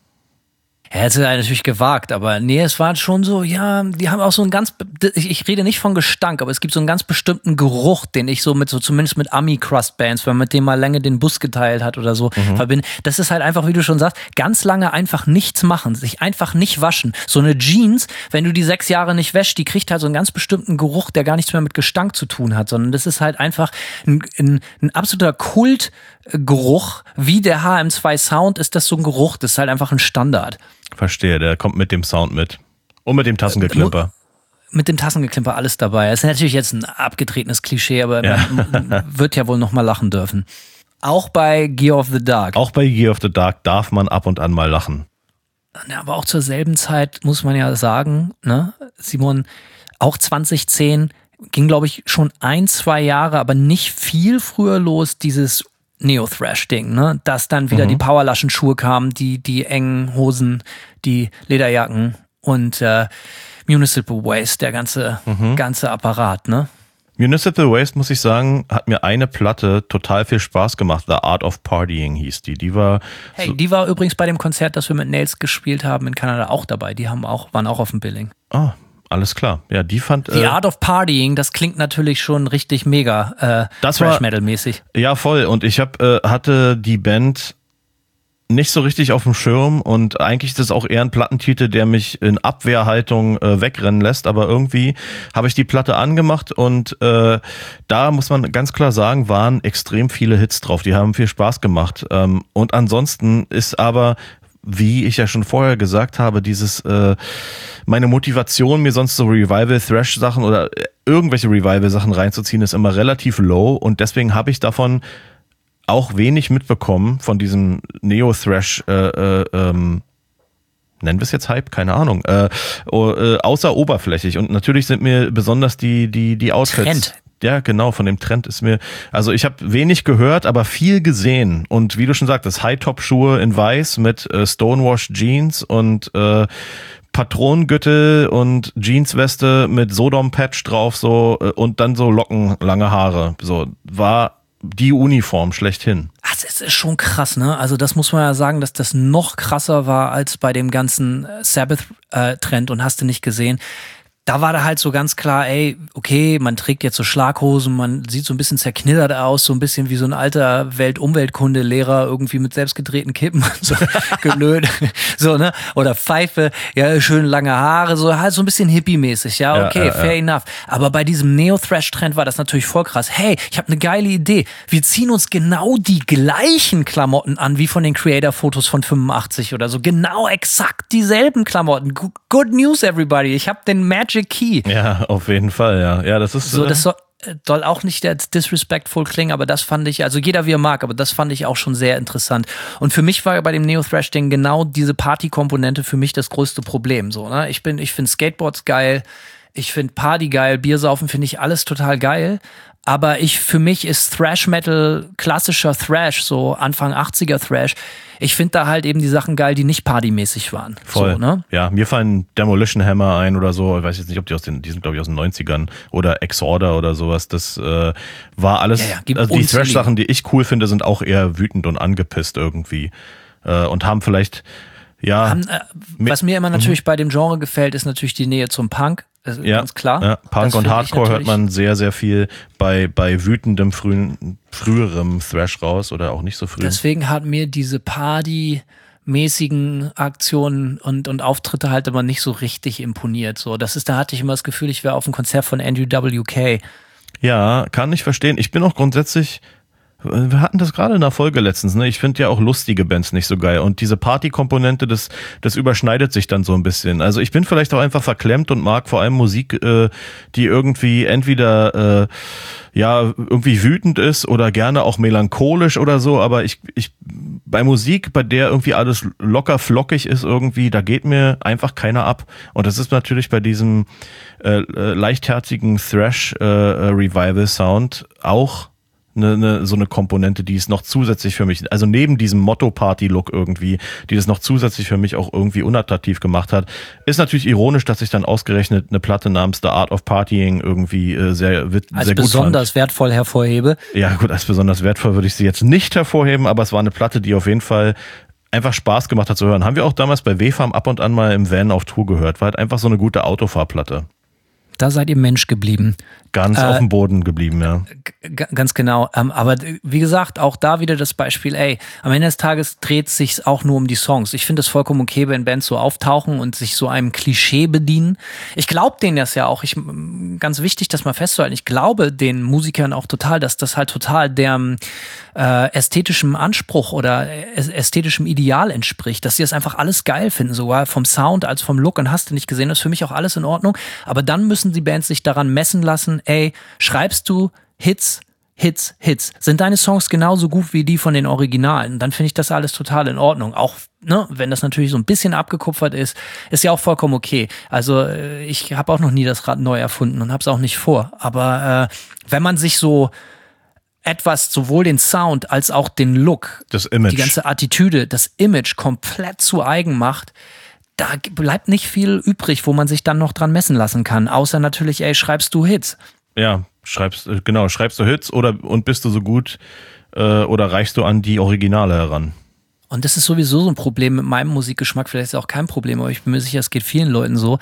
Er hätte natürlich gewagt, aber nee, es war schon so, ja, die haben auch so einen ich rede nicht von Gestank, aber es gibt so einen ganz bestimmten Geruch, den ich zumindest mit Ami-Crust-Bands, wenn man mit dem mal lange den Bus geteilt hat oder so, verbinde. Das ist halt einfach, wie du schon sagst, ganz lange einfach nichts machen, sich einfach nicht waschen. So eine Jeans, wenn du die 6 Jahre nicht wäschst, die kriegt halt so einen ganz bestimmten Geruch, der gar nichts mehr mit Gestank zu tun hat, sondern das ist halt einfach ein absoluter Kultgeruch. Wie der HM2 Sound ist das so ein Geruch, das ist halt einfach ein Standard. Verstehe, der kommt mit dem Sound mit. Und mit dem Tassengeklimper. Mit dem Tassengeklimper alles dabei. Das ist natürlich jetzt ein abgetretenes Klischee, aber man wird ja wohl noch mal lachen dürfen. Auch bei Gear of the Dark. Auch bei Gear of the Dark darf man ab und an mal lachen. Ja, aber auch zur selben Zeit muss man ja sagen, ne, Simon, auch 2010 ging, glaube ich, schon 1-2 Jahre, aber nicht viel früher los, dieses Neo-Thrash-Ding, ne? Dass dann wieder die Powerlaschen-Schuhe kamen, die engen Hosen, die Lederjacken und Municipal Waste, der ganze Apparat, ne? Municipal Waste, muss ich sagen, hat mir eine Platte total viel Spaß gemacht. The Art of Partying hieß die. Die war übrigens bei dem Konzert, das wir mit Nails gespielt haben in Kanada auch dabei. Die waren auch auf dem Billing. Ah, alles klar. Ja, die fand... The Art of Partying, das klingt natürlich schon richtig mega Thrash-Metal-mäßig. Ja, voll. Und ich hatte die Band nicht so richtig auf dem Schirm und eigentlich ist das auch eher ein Plattentitel, der mich in Abwehrhaltung wegrennen lässt, aber irgendwie habe ich die Platte angemacht und da muss man ganz klar sagen, waren extrem viele Hits drauf, die haben viel Spaß gemacht und ansonsten ist aber, wie ich ja schon vorher gesagt habe, meine Motivation, mir sonst so Revival-Thrash-Sachen oder irgendwelche Revival-Sachen reinzuziehen, ist immer relativ low und deswegen habe ich davon auch wenig mitbekommen von diesem Neo-Thrash, nennen wir es jetzt Hype? Keine Ahnung. Außer oberflächlich. Und natürlich sind mir besonders die Outfits. Trend. Ja, genau, von dem Trend ist mir, also ich habe wenig gehört, aber viel gesehen. Und wie du schon sagtest, High-Top-Schuhe in weiß mit Stonewash-Jeans und Patronengürtel und Jeansweste mit Sodom-Patch drauf so und dann so Locken, lange Haare. So, war die Uniform schlechthin. Das ist schon krass, ne? Also das muss man ja sagen, dass das noch krasser war als bei dem ganzen Sabbath-Trend und hast du nicht gesehen. Da war da halt so ganz klar, ey, okay, man trägt jetzt so Schlaghosen, man sieht so ein bisschen zerknittert aus, so ein bisschen wie so ein alter Welt-Umweltkunde-Lehrer irgendwie mit selbstgedrehten Kippen, so gelöhnt, so, ne? Oder Pfeife, ja, schön lange Haare, so halt so ein bisschen hippie-mäßig, ja, okay, fair enough. Aber bei diesem Neo-Thrash-Trend war das natürlich voll krass. Hey, ich habe eine geile Idee. Wir ziehen uns genau die gleichen Klamotten an wie von den Creator-Fotos von 85 oder so. Genau exakt dieselben Klamotten. Good news, everybody. Ich habe den Magic Key. Ja, auf jeden Fall, ja. Ja, das ist so. Das soll auch nicht disrespectful klingen, aber das fand ich, also jeder wie er mag, aber das fand ich auch schon sehr interessant. Und für mich war bei dem Neo-Thrash-Ding genau diese Party-Komponente für mich das größte Problem. So, ne? Ich finde Skateboards geil, ich finde Party geil, Biersaufen finde ich alles total geil. Aber für mich ist Thrash-Metal klassischer Thrash, so Anfang 80er Thrash. Ich finde da halt eben die Sachen geil, die nicht partymäßig waren. Voll. So, ne? Ja, mir fallen Demolition Hammer ein oder so. Ich weiß jetzt nicht, ob die sind glaube ich aus den 90ern oder Exorder oder sowas. Das war alles, also die Thrash-Sachen, die ich cool finde, sind auch eher wütend und angepisst irgendwie. Und haben vielleicht, ja. Was mir immer natürlich bei dem Genre gefällt, ist natürlich die Nähe zum Punk. Ja, ganz klar. Ja, Punk und Hardcore hört man sehr, sehr viel bei wütendem, früherem Thrash raus oder auch nicht so früh. Deswegen hat mir diese Party-mäßigen Aktionen und Auftritte halt immer nicht so richtig imponiert. So, da hatte ich immer das Gefühl, ich wäre auf einem Konzert von Andrew WK. Ja, kann ich verstehen. Ich bin auch grundsätzlich, wir hatten das gerade in der Folge letztens, ne? Ich finde ja auch lustige Bands nicht so geil. Und diese Party-Komponente, das überschneidet sich dann so ein bisschen. Also ich bin vielleicht auch einfach verklemmt und mag vor allem Musik, die irgendwie entweder irgendwie wütend ist oder gerne auch melancholisch oder so, aber ich bei Musik, bei der irgendwie alles locker flockig ist irgendwie, da geht mir einfach keiner ab. Und das ist natürlich bei diesem leichtherzigen Thrash-Revival-Sound auch so eine Komponente, die ist noch zusätzlich für mich, also neben diesem Motto-Party-Look irgendwie, die das noch zusätzlich für mich auch irgendwie unattraktiv gemacht hat. Ist natürlich ironisch, dass ich dann ausgerechnet eine Platte namens The Art of Partying irgendwie sehr gut fand. Als besonders wertvoll hervorhebe. Ja gut, als besonders wertvoll würde ich sie jetzt nicht hervorheben, aber es war eine Platte, die auf jeden Fall einfach Spaß gemacht hat zu hören. Haben wir auch damals bei W-Farm ab und an mal im Van auf Tour gehört. War halt einfach so eine gute Autofahrplatte. Da seid ihr Mensch geblieben. Ganz auf dem Boden geblieben, ja. Ganz genau. Aber wie gesagt, auch da wieder das Beispiel, am Ende des Tages dreht es sich auch nur um die Songs. Ich finde es vollkommen okay, wenn Bands so auftauchen und sich so einem Klischee bedienen. Ich glaube denen das ja auch. Ganz wichtig, das mal festzuhalten. Ich glaube den Musikern auch total, dass das halt total deren ästhetischem Anspruch oder ästhetischem Ideal entspricht. Dass sie das einfach alles geil finden, sogar vom Sound als vom Look. Und hast du nicht gesehen, das ist für mich auch alles in Ordnung. Aber dann müssen die Bands sich daran messen lassen, schreibst du Hits? Sind deine Songs genauso gut wie die von den Originalen? Dann finde ich das alles total in Ordnung. Auch, ne, wenn das natürlich so ein bisschen abgekupfert ist ja auch vollkommen okay. Also ich habe auch noch nie das Rad neu erfunden und habe es auch nicht vor. Aber wenn man sich so etwas, sowohl den Sound als auch den Look, das Image, die ganze Attitüde, das Image komplett zu eigen macht, da bleibt nicht viel übrig, wo man sich dann noch dran messen lassen kann. Außer natürlich, schreibst du Hits. Ja, schreibst du Hits und bist du so gut oder reichst du an die Originale heran? Und das ist sowieso so ein Problem mit meinem Musikgeschmack, vielleicht ist es auch kein Problem, aber ich bin mir sicher, es geht vielen Leuten so.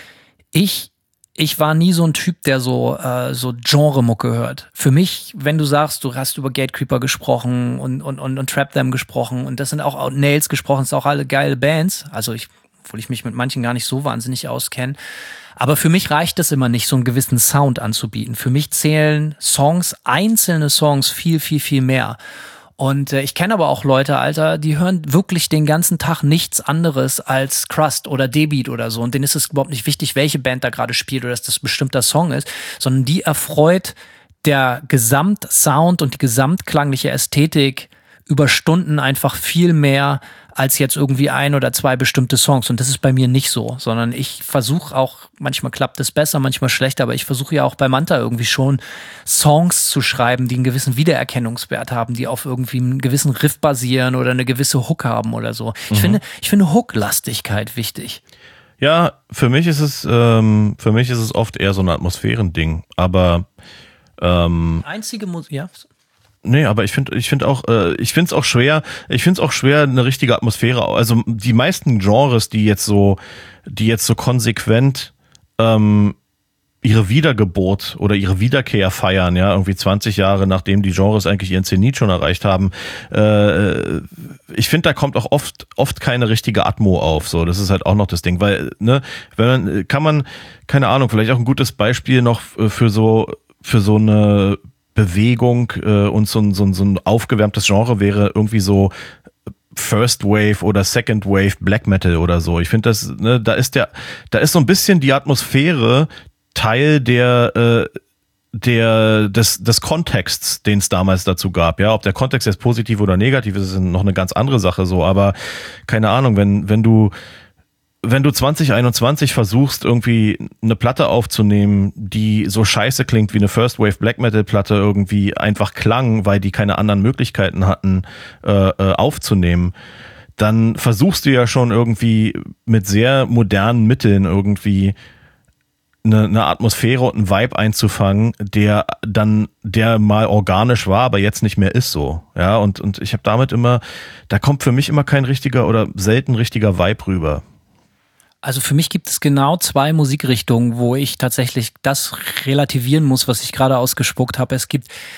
Ich war nie so ein Typ, der so Genre-Mucke hört. Für mich, wenn du sagst, du hast über Gatecreeper gesprochen und Trap Them gesprochen und das sind auch Nails gesprochen, das sind auch alle geile Bands, also obwohl ich mich mit manchen gar nicht so wahnsinnig auskenne. Aber für mich reicht es immer nicht, so einen gewissen Sound anzubieten. Für mich zählen Songs, einzelne Songs viel, viel, viel mehr. Und ich kenne aber auch Leute, Alter, die hören wirklich den ganzen Tag nichts anderes als Crust oder D-Beat oder so. Und denen ist es überhaupt nicht wichtig, welche Band da gerade spielt oder dass das ein bestimmter Song ist, sondern die erfreut der Gesamtsound und die gesamtklangliche Ästhetik über Stunden einfach viel mehr als jetzt irgendwie ein oder zwei bestimmte Songs. Und das ist bei mir nicht so, sondern ich versuche auch, manchmal klappt es besser, manchmal schlechter, aber ich versuche ja auch bei Manta irgendwie schon Songs zu schreiben, die einen gewissen Wiedererkennungswert haben, die auf irgendwie einen gewissen Riff basieren oder eine gewisse Hook haben oder so. Ich finde Hook-Lastigkeit wichtig. Ja, für mich ist es oft eher so ein Atmosphärending, aber einzige Musik, ja. Nee, aber ich finde es auch schwer, eine richtige Atmosphäre, also die meisten Genres, die jetzt so konsequent ihre Wiedergeburt oder ihre Wiederkehr feiern, ja, irgendwie 20 Jahre nachdem die Genres eigentlich ihren Zenit schon erreicht haben. Ich finde, da kommt auch oft keine richtige Atmo auf, so, das ist halt auch noch das Ding, weil, ne, keine Ahnung, vielleicht auch ein gutes Beispiel noch für so eine Bewegung und so ein aufgewärmtes Genre wäre irgendwie so First Wave oder Second Wave Black Metal oder so. Ich finde das, ne, da ist so ein bisschen die Atmosphäre Teil des Kontexts, den es damals dazu gab. Ja, ob der Kontext jetzt positiv oder negativ ist, ist noch eine ganz andere Sache so, aber keine Ahnung, wenn du 2021 versuchst, irgendwie eine Platte aufzunehmen, die so scheiße klingt wie eine First Wave Black Metal Platte irgendwie einfach klang, weil die keine anderen Möglichkeiten hatten, aufzunehmen, dann versuchst du ja schon irgendwie mit sehr modernen Mitteln irgendwie eine Atmosphäre und einen Vibe einzufangen, der mal organisch war, aber jetzt nicht mehr ist so. Ja, und ich habe damit da kommt für mich immer kein richtiger oder selten richtiger Vibe rüber. Also für mich gibt es genau zwei Musikrichtungen, wo ich tatsächlich das relativieren muss, was ich gerade ausgespuckt habe. Es gibt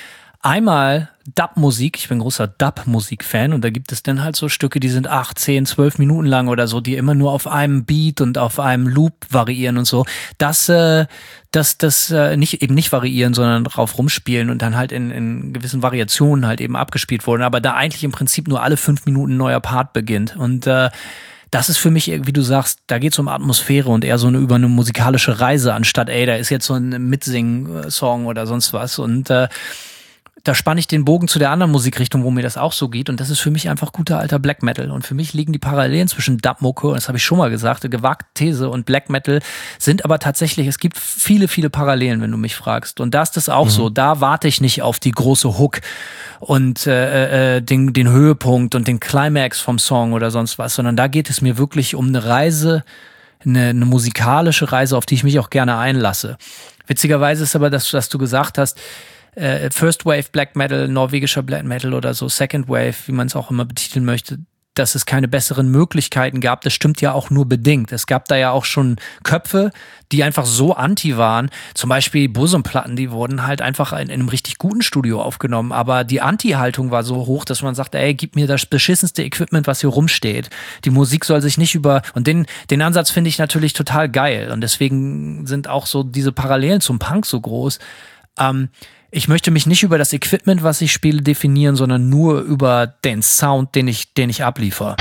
Einmal Dub-Musik, ich bin großer Dub-Musik-Fan und da gibt es dann halt so Stücke, die sind 8, 10, 12 Minuten lang oder so, die immer nur auf einem Beat und auf einem Loop variieren und so. Das nicht variieren, sondern drauf rumspielen und dann halt in gewissen Variationen halt eben abgespielt wurden, aber da eigentlich im Prinzip nur alle 5 Minuten ein neuer Part beginnt. Und das ist für mich, wie du sagst, da geht es um Atmosphäre und eher so über eine musikalische Reise, anstatt, da ist jetzt so ein Mitsing-Song oder sonst was. Und da spanne ich den Bogen zu der anderen Musikrichtung, wo mir das auch so geht. Und das ist für mich einfach guter alter Black Metal. Und für mich liegen die Parallelen zwischen Dub-Mucke, das habe ich schon mal gesagt, eine gewagte These, und Black Metal sind aber tatsächlich, es gibt viele, viele Parallelen, wenn du mich fragst. Und da ist das auch so. Da warte ich nicht auf die große Hook und den Höhepunkt und den Climax vom Song oder sonst was, sondern da geht es mir wirklich um eine Reise, eine musikalische Reise, auf die ich mich auch gerne einlasse. Witzigerweise ist aber das, was du gesagt hast, First Wave Black Metal, norwegischer Black Metal oder so, Second Wave, wie man es auch immer betiteln möchte, dass es keine besseren Möglichkeiten gab, das stimmt ja auch nur bedingt. Es gab da ja auch schon Köpfe, die einfach so anti waren. Zum Beispiel Burzum-Platten, die wurden halt einfach in einem richtig guten Studio aufgenommen. Aber die Anti-Haltung war so hoch, dass man sagt, gib mir das beschissenste Equipment, was hier rumsteht. Die Musik soll sich nicht und den Ansatz finde ich natürlich total geil. Und deswegen sind auch so diese Parallelen zum Punk so groß. Ich möchte mich nicht über das Equipment, was ich spiele, definieren, sondern nur über den Sound, den ich abliefere.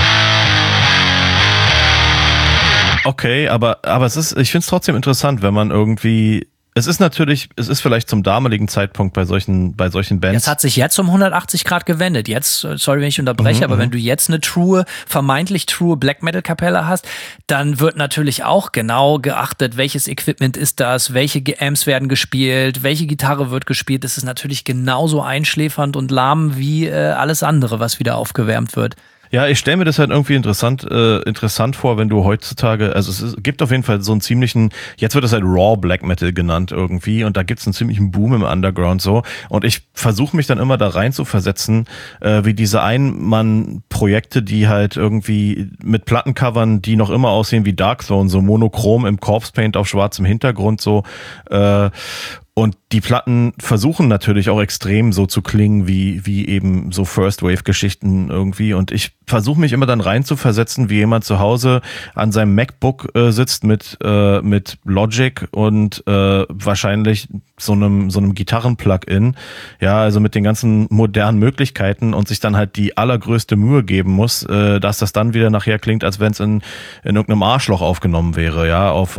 Okay, aber ich finde es trotzdem interessant, wenn man irgendwie, es ist vielleicht zum damaligen Zeitpunkt bei solchen Bands. Es hat sich jetzt um 180 Grad gewendet. Jetzt, sorry, wenn ich unterbreche, aber wenn du jetzt eine vermeintlich true Black Metal Kapelle hast, dann wird natürlich auch genau geachtet, welches Equipment ist das, welche Amps werden gespielt, welche Gitarre wird gespielt. Das ist natürlich genauso einschläfernd und lahm wie alles andere, was wieder aufgewärmt wird. Ja, ich stelle mir das halt irgendwie interessant vor, wenn du heutzutage, also es gibt auf jeden Fall so einen ziemlichen, jetzt wird das halt Raw Black Metal genannt irgendwie, und da gibt's einen ziemlichen Boom im Underground so, und ich versuche mich dann immer da rein zu versetzen, wie diese Ein-Mann-Projekte, die halt irgendwie mit Plattencovern, die noch immer aussehen wie Darkthrone, so monochrom im Corpse Paint auf schwarzem Hintergrund so, und die Platten versuchen natürlich auch extrem so zu klingen wie eben so First-Wave-Geschichten irgendwie. Und ich versuche mich immer dann rein zu versetzen, wie jemand zu Hause an seinem MacBook sitzt mit Logic und wahrscheinlich so einem Gitarren-Plugin. Ja, also mit den ganzen modernen Möglichkeiten, und sich dann halt die allergrößte Mühe geben muss, dass das dann wieder nachher klingt, als wenn es in irgendeinem Arschloch aufgenommen wäre, ja, auf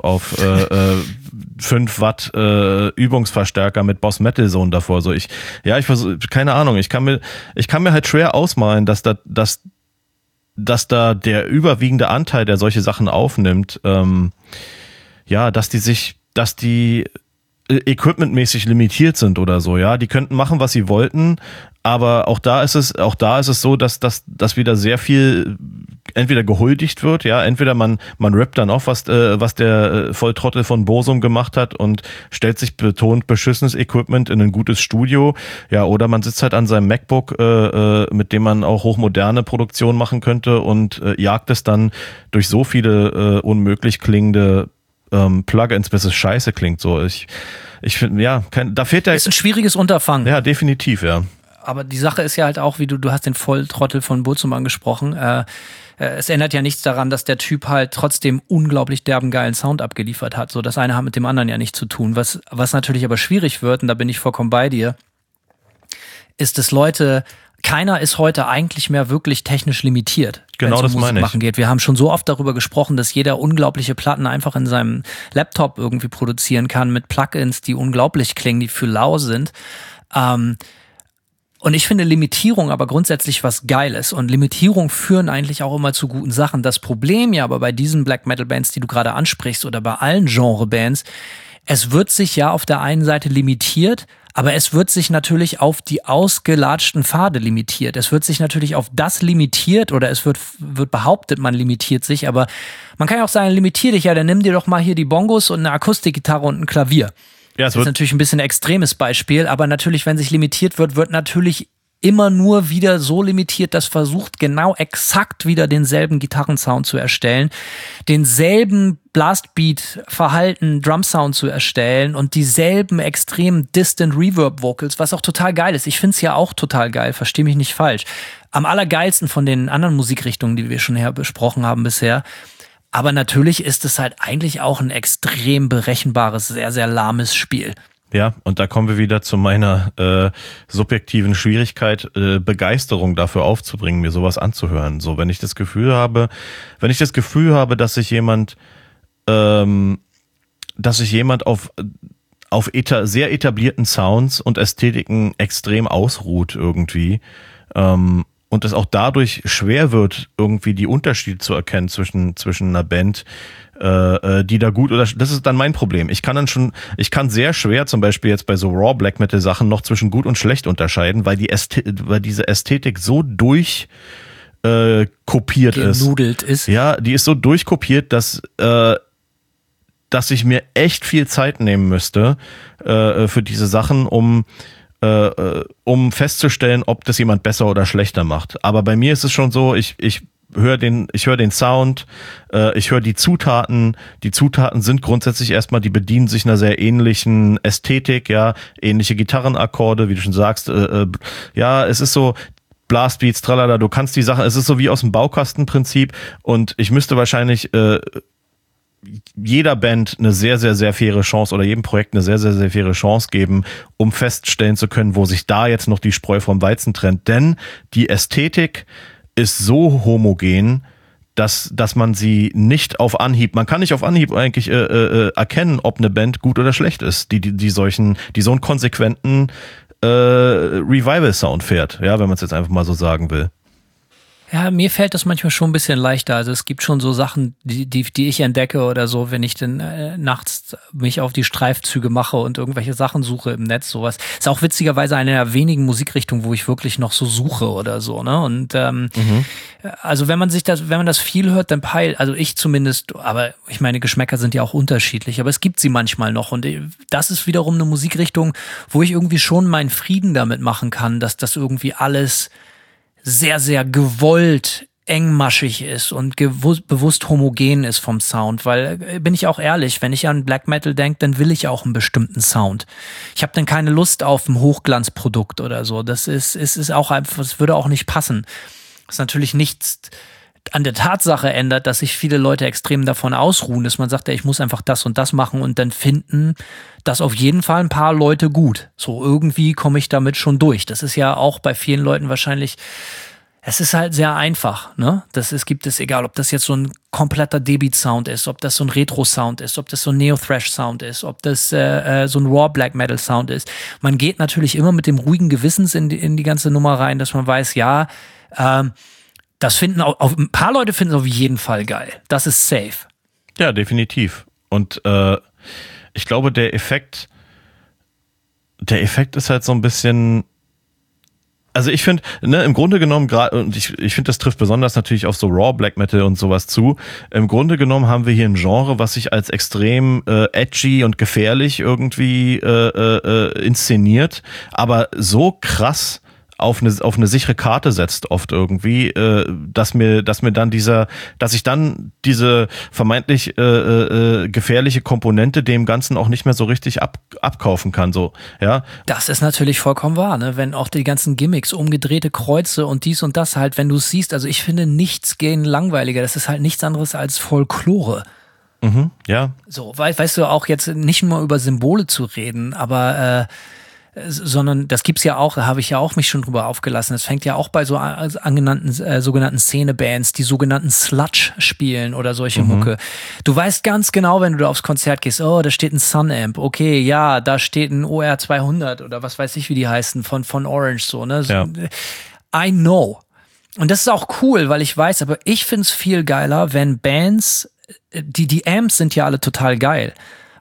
5 Watt Übungsverstärker mit Boss Metal Zone davor. So ich versuche, keine Ahnung, ich kann mir halt schwer ausmalen, dass da der überwiegende Anteil, der solche Sachen aufnimmt, dass die equipmentmäßig limitiert sind oder so, ja. Die könnten machen, was sie wollten, aber auch da ist es so, dass wieder sehr viel entweder gehuldigt wird, ja, entweder man rappt dann auf, was der Volltrottel von Burzum gemacht hat und stellt sich betont beschissenes Equipment in ein gutes Studio, ja, oder man sitzt halt an seinem MacBook, mit dem man auch hochmoderne Produktionen machen könnte, und jagt es dann durch so viele unmöglich klingende Plugins, bis es scheiße klingt. So, ich finde, da fehlt ist ein schwieriges Unterfangen. Ja, definitiv, ja. Aber die Sache ist ja halt auch, wie du hast den Volltrottel von Burzum angesprochen. Es ändert ja nichts daran, dass der Typ halt trotzdem unglaublich derben geilen Sound abgeliefert hat. So, das eine hat mit dem anderen ja nichts zu tun. Was natürlich aber schwierig wird, und da bin ich vollkommen bei dir, ist, dass keiner ist heute eigentlich mehr wirklich technisch limitiert. Genau, das meine ich. Machen geht. Wir haben schon so oft darüber gesprochen, dass jeder unglaubliche Platten einfach in seinem Laptop irgendwie produzieren kann mit Plugins, die unglaublich klingen, die für lau sind. Und ich finde Limitierung aber grundsätzlich was Geiles, und Limitierung führen eigentlich auch immer zu guten Sachen. Das Problem ja aber bei diesen Black Metal Bands, die du gerade ansprichst, oder bei allen Genre-Bands, es wird sich ja auf der einen Seite limitiert, aber es wird sich natürlich auf die ausgelatschten Pfade limitiert. Es wird sich natürlich auf das limitiert, oder es wird behauptet, man limitiert sich, aber man kann ja auch sagen, limitier dich, ja, dann nimm dir doch mal hier die Bongos und eine Akustikgitarre und ein Klavier. Ja, das ist natürlich ein bisschen ein extremes Beispiel, aber natürlich, wenn sich limitiert wird, wird natürlich immer nur wieder so limitiert, das versucht genau exakt wieder denselben Gitarrensound zu erstellen, denselben Blastbeat-Verhalten, Drumsound zu erstellen und dieselben extrem distant Reverb-Vocals, was auch total geil ist. Ich find's ja auch total geil, versteh mich nicht falsch. Am allergeilsten von den anderen Musikrichtungen, die wir schon besprochen haben bisher. Aber natürlich ist es halt eigentlich auch ein extrem berechenbares, sehr, sehr lahmes Spiel. Ja, und da kommen wir wieder zu meiner subjektiven Schwierigkeit, Begeisterung dafür aufzubringen, mir sowas anzuhören. So, wenn ich das Gefühl habe, dass sich jemand auf sehr etablierten Sounds und Ästhetiken extrem ausruht irgendwie, und es auch dadurch schwer wird, irgendwie die Unterschiede zu erkennen zwischen einer Band, die da gut oder das ist dann mein Problem. Ich kann sehr schwer zum Beispiel jetzt bei so Raw Black Metal Sachen noch zwischen gut und schlecht unterscheiden, weil diese Ästhetik so kopiert genudelt ist. Ja, die ist so durchkopiert, dass ich mir echt viel Zeit nehmen müsste für diese Sachen, um festzustellen, ob das jemand besser oder schlechter macht. Aber bei mir ist es schon so, ich höre den Sound, ich höre die Zutaten. Die Zutaten sind grundsätzlich erstmal, die bedienen sich einer sehr ähnlichen Ästhetik, ja, ähnliche Gitarrenakkorde, wie du schon sagst. Ja, es ist so Blastbeats, tralala, du kannst die Sachen, es ist so wie aus dem Baukastenprinzip und ich müsste wahrscheinlich jeder Band eine sehr, sehr, sehr faire Chance oder jedem Projekt eine sehr, sehr, sehr faire Chance geben, um feststellen zu können, wo sich da jetzt noch die Spreu vom Weizen trennt. Denn die Ästhetik ist so homogen, dass man sie nicht auf Anhieb, man kann nicht auf Anhieb eigentlich erkennen, ob eine Band gut oder schlecht ist, die so einen konsequenten Revival-Sound fährt, ja, wenn man es jetzt einfach mal so sagen will. Ja, mir fällt das manchmal schon ein bisschen leichter. Also es gibt schon so Sachen, die ich entdecke oder so, wenn ich dann nachts mich auf die Streifzüge mache und irgendwelche Sachen suche im Netz, sowas. Ist auch witzigerweise eine der wenigen Musikrichtungen, wo ich wirklich noch so suche oder so, ne? Und also wenn man das viel hört, dann also ich zumindest, aber ich meine, Geschmäcker sind ja auch unterschiedlich, aber es gibt sie manchmal noch und das ist wiederum eine Musikrichtung, wo ich irgendwie schon meinen Frieden damit machen kann, dass das irgendwie alles sehr, sehr gewollt engmaschig ist und bewusst homogen ist vom Sound, weil, bin ich auch ehrlich, wenn ich an Black Metal denke, dann will ich auch einen bestimmten Sound. Ich habe dann keine Lust auf ein Hochglanzprodukt oder so. Das ist auch einfach, das würde auch nicht passen. Das ist natürlich nichts an der Tatsache ändert, dass sich viele Leute extrem davon ausruhen, dass man sagt, ja, ich muss einfach das und das machen und dann finden das auf jeden Fall ein paar Leute gut. So irgendwie komme ich damit schon durch. Das ist ja auch bei vielen Leuten wahrscheinlich, es ist halt sehr einfach, ne? Gibt es, egal, ob das jetzt so ein kompletter D-Beat-Sound ist, ob das so ein Retro-Sound ist, ob das so ein Neo-Thrash-Sound ist, ob das so ein Raw-Black-Metal-Sound ist. Man geht natürlich immer mit dem ruhigen Gewissens in die ganze Nummer rein, dass man weiß, ja, das finden auch ein paar Leute finden es auf jeden Fall geil. Das ist safe. Ja, definitiv. Und ich glaube, der Effekt ist halt so ein bisschen. Also ich finde, ne, im Grunde genommen gerade, und ich finde, das trifft besonders natürlich auf so Raw Black Metal und sowas zu. Im Grunde genommen haben wir hier ein Genre, was sich als extrem edgy und gefährlich irgendwie inszeniert, aber so krass auf eine sichere Karte setzt oft irgendwie, dass ich dann diese vermeintlich gefährliche Komponente dem Ganzen auch nicht mehr so richtig abkaufen kann, so, ja. Das ist natürlich vollkommen wahr, ne, wenn auch die ganzen Gimmicks, umgedrehte Kreuze und dies und das halt, wenn du es siehst, also ich finde nichts gehen langweiliger, das ist halt nichts anderes als Folklore. Mhm, ja. So, weißt du, auch jetzt nicht nur über Symbole zu reden, aber sondern das gibt's ja auch, da habe ich ja auch mich schon drüber aufgelassen. Es fängt ja auch bei so angenannten sogenannten Szenebands, die sogenannten Sludge spielen oder solche Mucke. Du weißt ganz genau, wenn du da aufs Konzert gehst, oh, da steht ein Sunamp, okay, ja, da steht ein OR 200 oder was weiß ich, wie die heißen, von Orange, so, ne? Ja. I know. Und das ist auch cool, weil ich weiß, aber ich find's viel geiler, wenn Bands, die Amps sind ja alle total geil.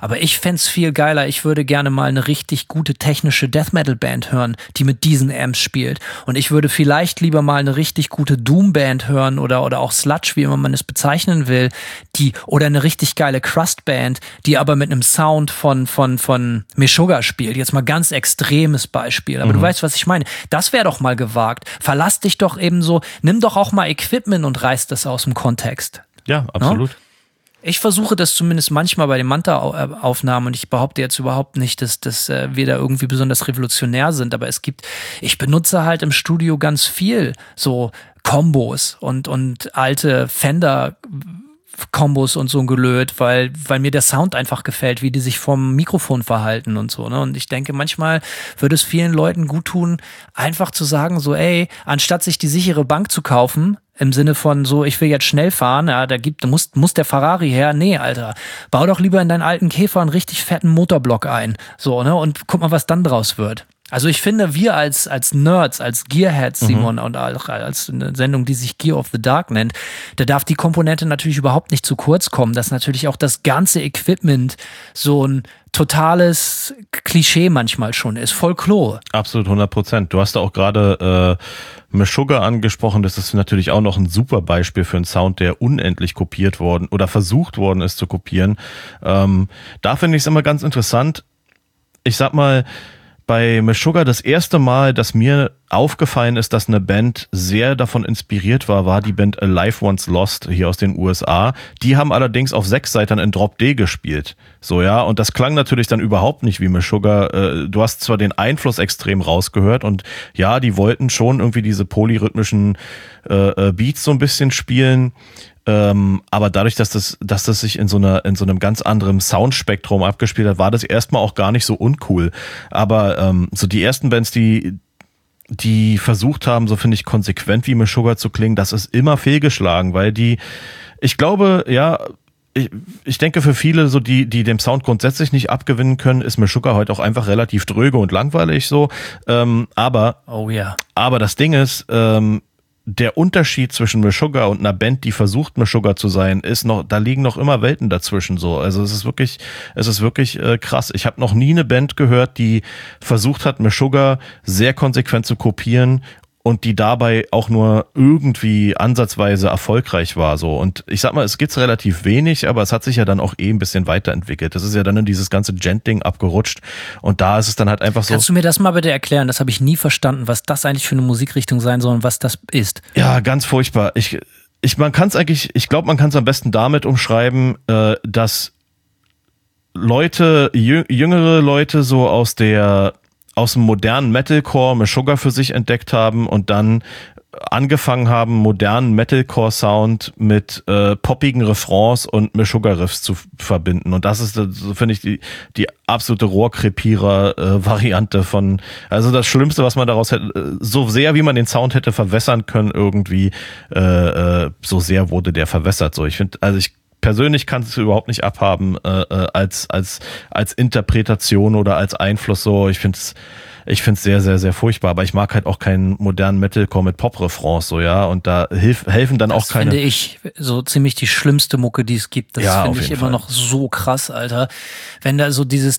Aber ich fänd's viel geiler. Ich würde gerne mal eine richtig gute technische Death-Metal-Band hören, die mit diesen Amps spielt. Und ich würde vielleicht lieber mal eine richtig gute Doom-Band hören oder auch Sludge, wie immer man es bezeichnen will, oder eine richtig geile Crust-Band, die aber mit einem Sound von Meshuggah spielt. Jetzt mal ganz extremes Beispiel. Aber du weißt, was ich meine. Das wäre doch mal gewagt. Verlass dich doch eben so, nimm doch auch mal Equipment und reiß das aus dem Kontext. Ja, absolut. No? Ich versuche das zumindest manchmal bei den Manta-Aufnahmen und ich behaupte jetzt überhaupt nicht, dass wir da irgendwie besonders revolutionär sind, aber ich benutze halt im Studio ganz viel so Kombos und alte Fender Kombos und so ein Gelöt, weil mir der Sound einfach gefällt, wie die sich vom Mikrofon verhalten und so, ne? Und ich denke, manchmal würde es vielen Leuten gut tun, einfach zu sagen, so, ey, anstatt sich die sichere Bank zu kaufen, im Sinne von so, ich will jetzt schnell fahren, ja, muss der Ferrari her. Nee, Alter, bau doch lieber in deinen alten Käfer einen richtig fetten Motorblock ein. So, ne? Und guck mal, was dann draus wird. Also ich finde, wir als Nerds, als Gearheads, Simon, und auch als eine Sendung, die sich Gear of the Dark nennt, da darf die Komponente natürlich überhaupt nicht zu kurz kommen, dass natürlich auch das ganze Equipment so ein totales Klischee manchmal schon ist, Folklore. Absolut, 100%. Du hast da auch gerade Meshuggah angesprochen. Das ist natürlich auch noch ein super Beispiel für einen Sound, der unendlich kopiert worden oder versucht worden ist zu kopieren. Da finde ich es immer ganz interessant. Ich sag mal, bei Meshuggah das erste Mal, dass mir aufgefallen ist, dass eine Band sehr davon inspiriert war die Band Alive Once Lost hier aus den USA. Die haben allerdings auf 6 Seitern in Drop D gespielt. So, ja, und das klang natürlich dann überhaupt nicht wie Meshuggah. Du hast zwar den Einfluss extrem rausgehört und ja, die wollten schon irgendwie diese polyrhythmischen Beats so ein bisschen spielen. Aber dadurch, dass das sich in so einem ganz anderen Soundspektrum abgespielt hat, war das erstmal auch gar nicht so uncool. Aber so die ersten Bands, die versucht haben, so finde ich, konsequent wie Meshuggah zu klingen, das ist immer fehlgeschlagen, weil ich glaube, ja, ich denke für viele, so die dem Sound grundsätzlich nicht abgewinnen können, ist Meshuggah heute auch einfach relativ dröge und langweilig so. Aber das Ding ist, der Unterschied zwischen Meshuggah und einer Band, die versucht, Meshuggah zu sein, da liegen noch immer Welten dazwischen so. Also es ist wirklich krass. Ich habe noch nie eine Band gehört, die versucht hat, Meshuggah sehr konsequent zu kopieren und die dabei auch nur irgendwie ansatzweise erfolgreich war so. Und ich sag mal, es gibt's relativ wenig, aber es hat sich ja dann auch ein bisschen weiterentwickelt. Das ist ja dann in dieses ganze Gent-Ding abgerutscht und da ist es dann halt einfach so. Kannst du mir das mal bitte erklären? Das habe ich nie verstanden, was das eigentlich für eine Musikrichtung sein soll und was das ist. Ja, ganz furchtbar. Ich glaube, man kann es am besten damit umschreiben, dass jüngere Leute so aus dem modernen Metalcore Meshuggah für sich entdeckt haben und dann angefangen haben, modernen Metalcore-Sound mit poppigen Refrains und Meshuggah-Riffs zu verbinden. Und das ist, so finde ich, die absolute Rohrkrepierer-Variante von, also das Schlimmste, was man daraus hätte, so sehr wie man den Sound hätte verwässern können irgendwie, so sehr wurde der verwässert. So, ich finde, persönlich kann es überhaupt nicht abhaben als Interpretation oder als Einfluss so. Ich finde es sehr, sehr, sehr furchtbar. Aber ich mag halt auch keinen modernen Metalcore mit Pop-Refrains so, ja. Und da helfen dann auch keine. Das finde ich so ziemlich die schlimmste Mucke, die es gibt. Das finde ich immer noch so krass, Alter. Wenn da so dieses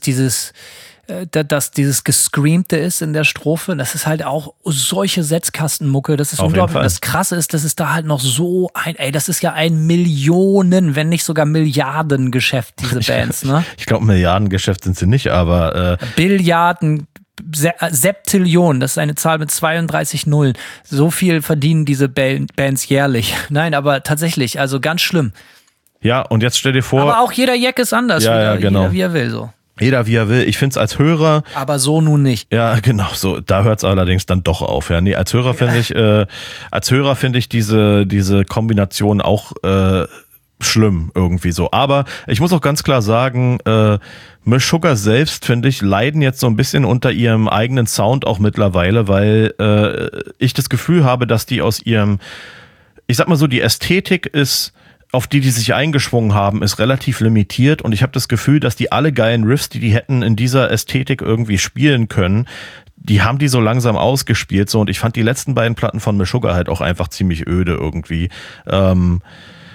Gescreamte ist in der Strophe, das ist halt auch solche Setzkastenmucke, das ist auf unglaublich. Das Krasse ist, dass es da halt noch so das ist ja ein Millionen, wenn nicht sogar Milliardengeschäft, diese Bands, ne? Ich glaube, Milliardengeschäft sind sie nicht, aber Billiarden, Septillionen, das ist eine Zahl mit 32 Nullen. So viel verdienen diese Bands jährlich. Nein, aber tatsächlich, also ganz schlimm. Ja, und jetzt stell dir vor. Aber auch jeder Jack ist anders, ja, genau. Jeder wie er will, so. Jeder wie er will. Ich find's als Hörer. Aber so nun nicht. Ja, genau, so. Da hört's allerdings dann doch auf. Ja, nee, als Hörer finde ich diese Kombination auch schlimm irgendwie so. Aber ich muss auch ganz klar sagen, Meshuggah selbst, finde ich, leiden jetzt so ein bisschen unter ihrem eigenen Sound auch mittlerweile, weil ich das Gefühl habe, dass die aus ihrem, ich sag mal so, die Ästhetik ist, auf die sich eingeschwungen haben, ist relativ limitiert und ich habe das Gefühl, dass die alle geilen Riffs, die hätten in dieser Ästhetik irgendwie spielen können, die haben die so langsam ausgespielt so und ich fand die letzten beiden Platten von Meshuggah halt auch einfach ziemlich öde irgendwie.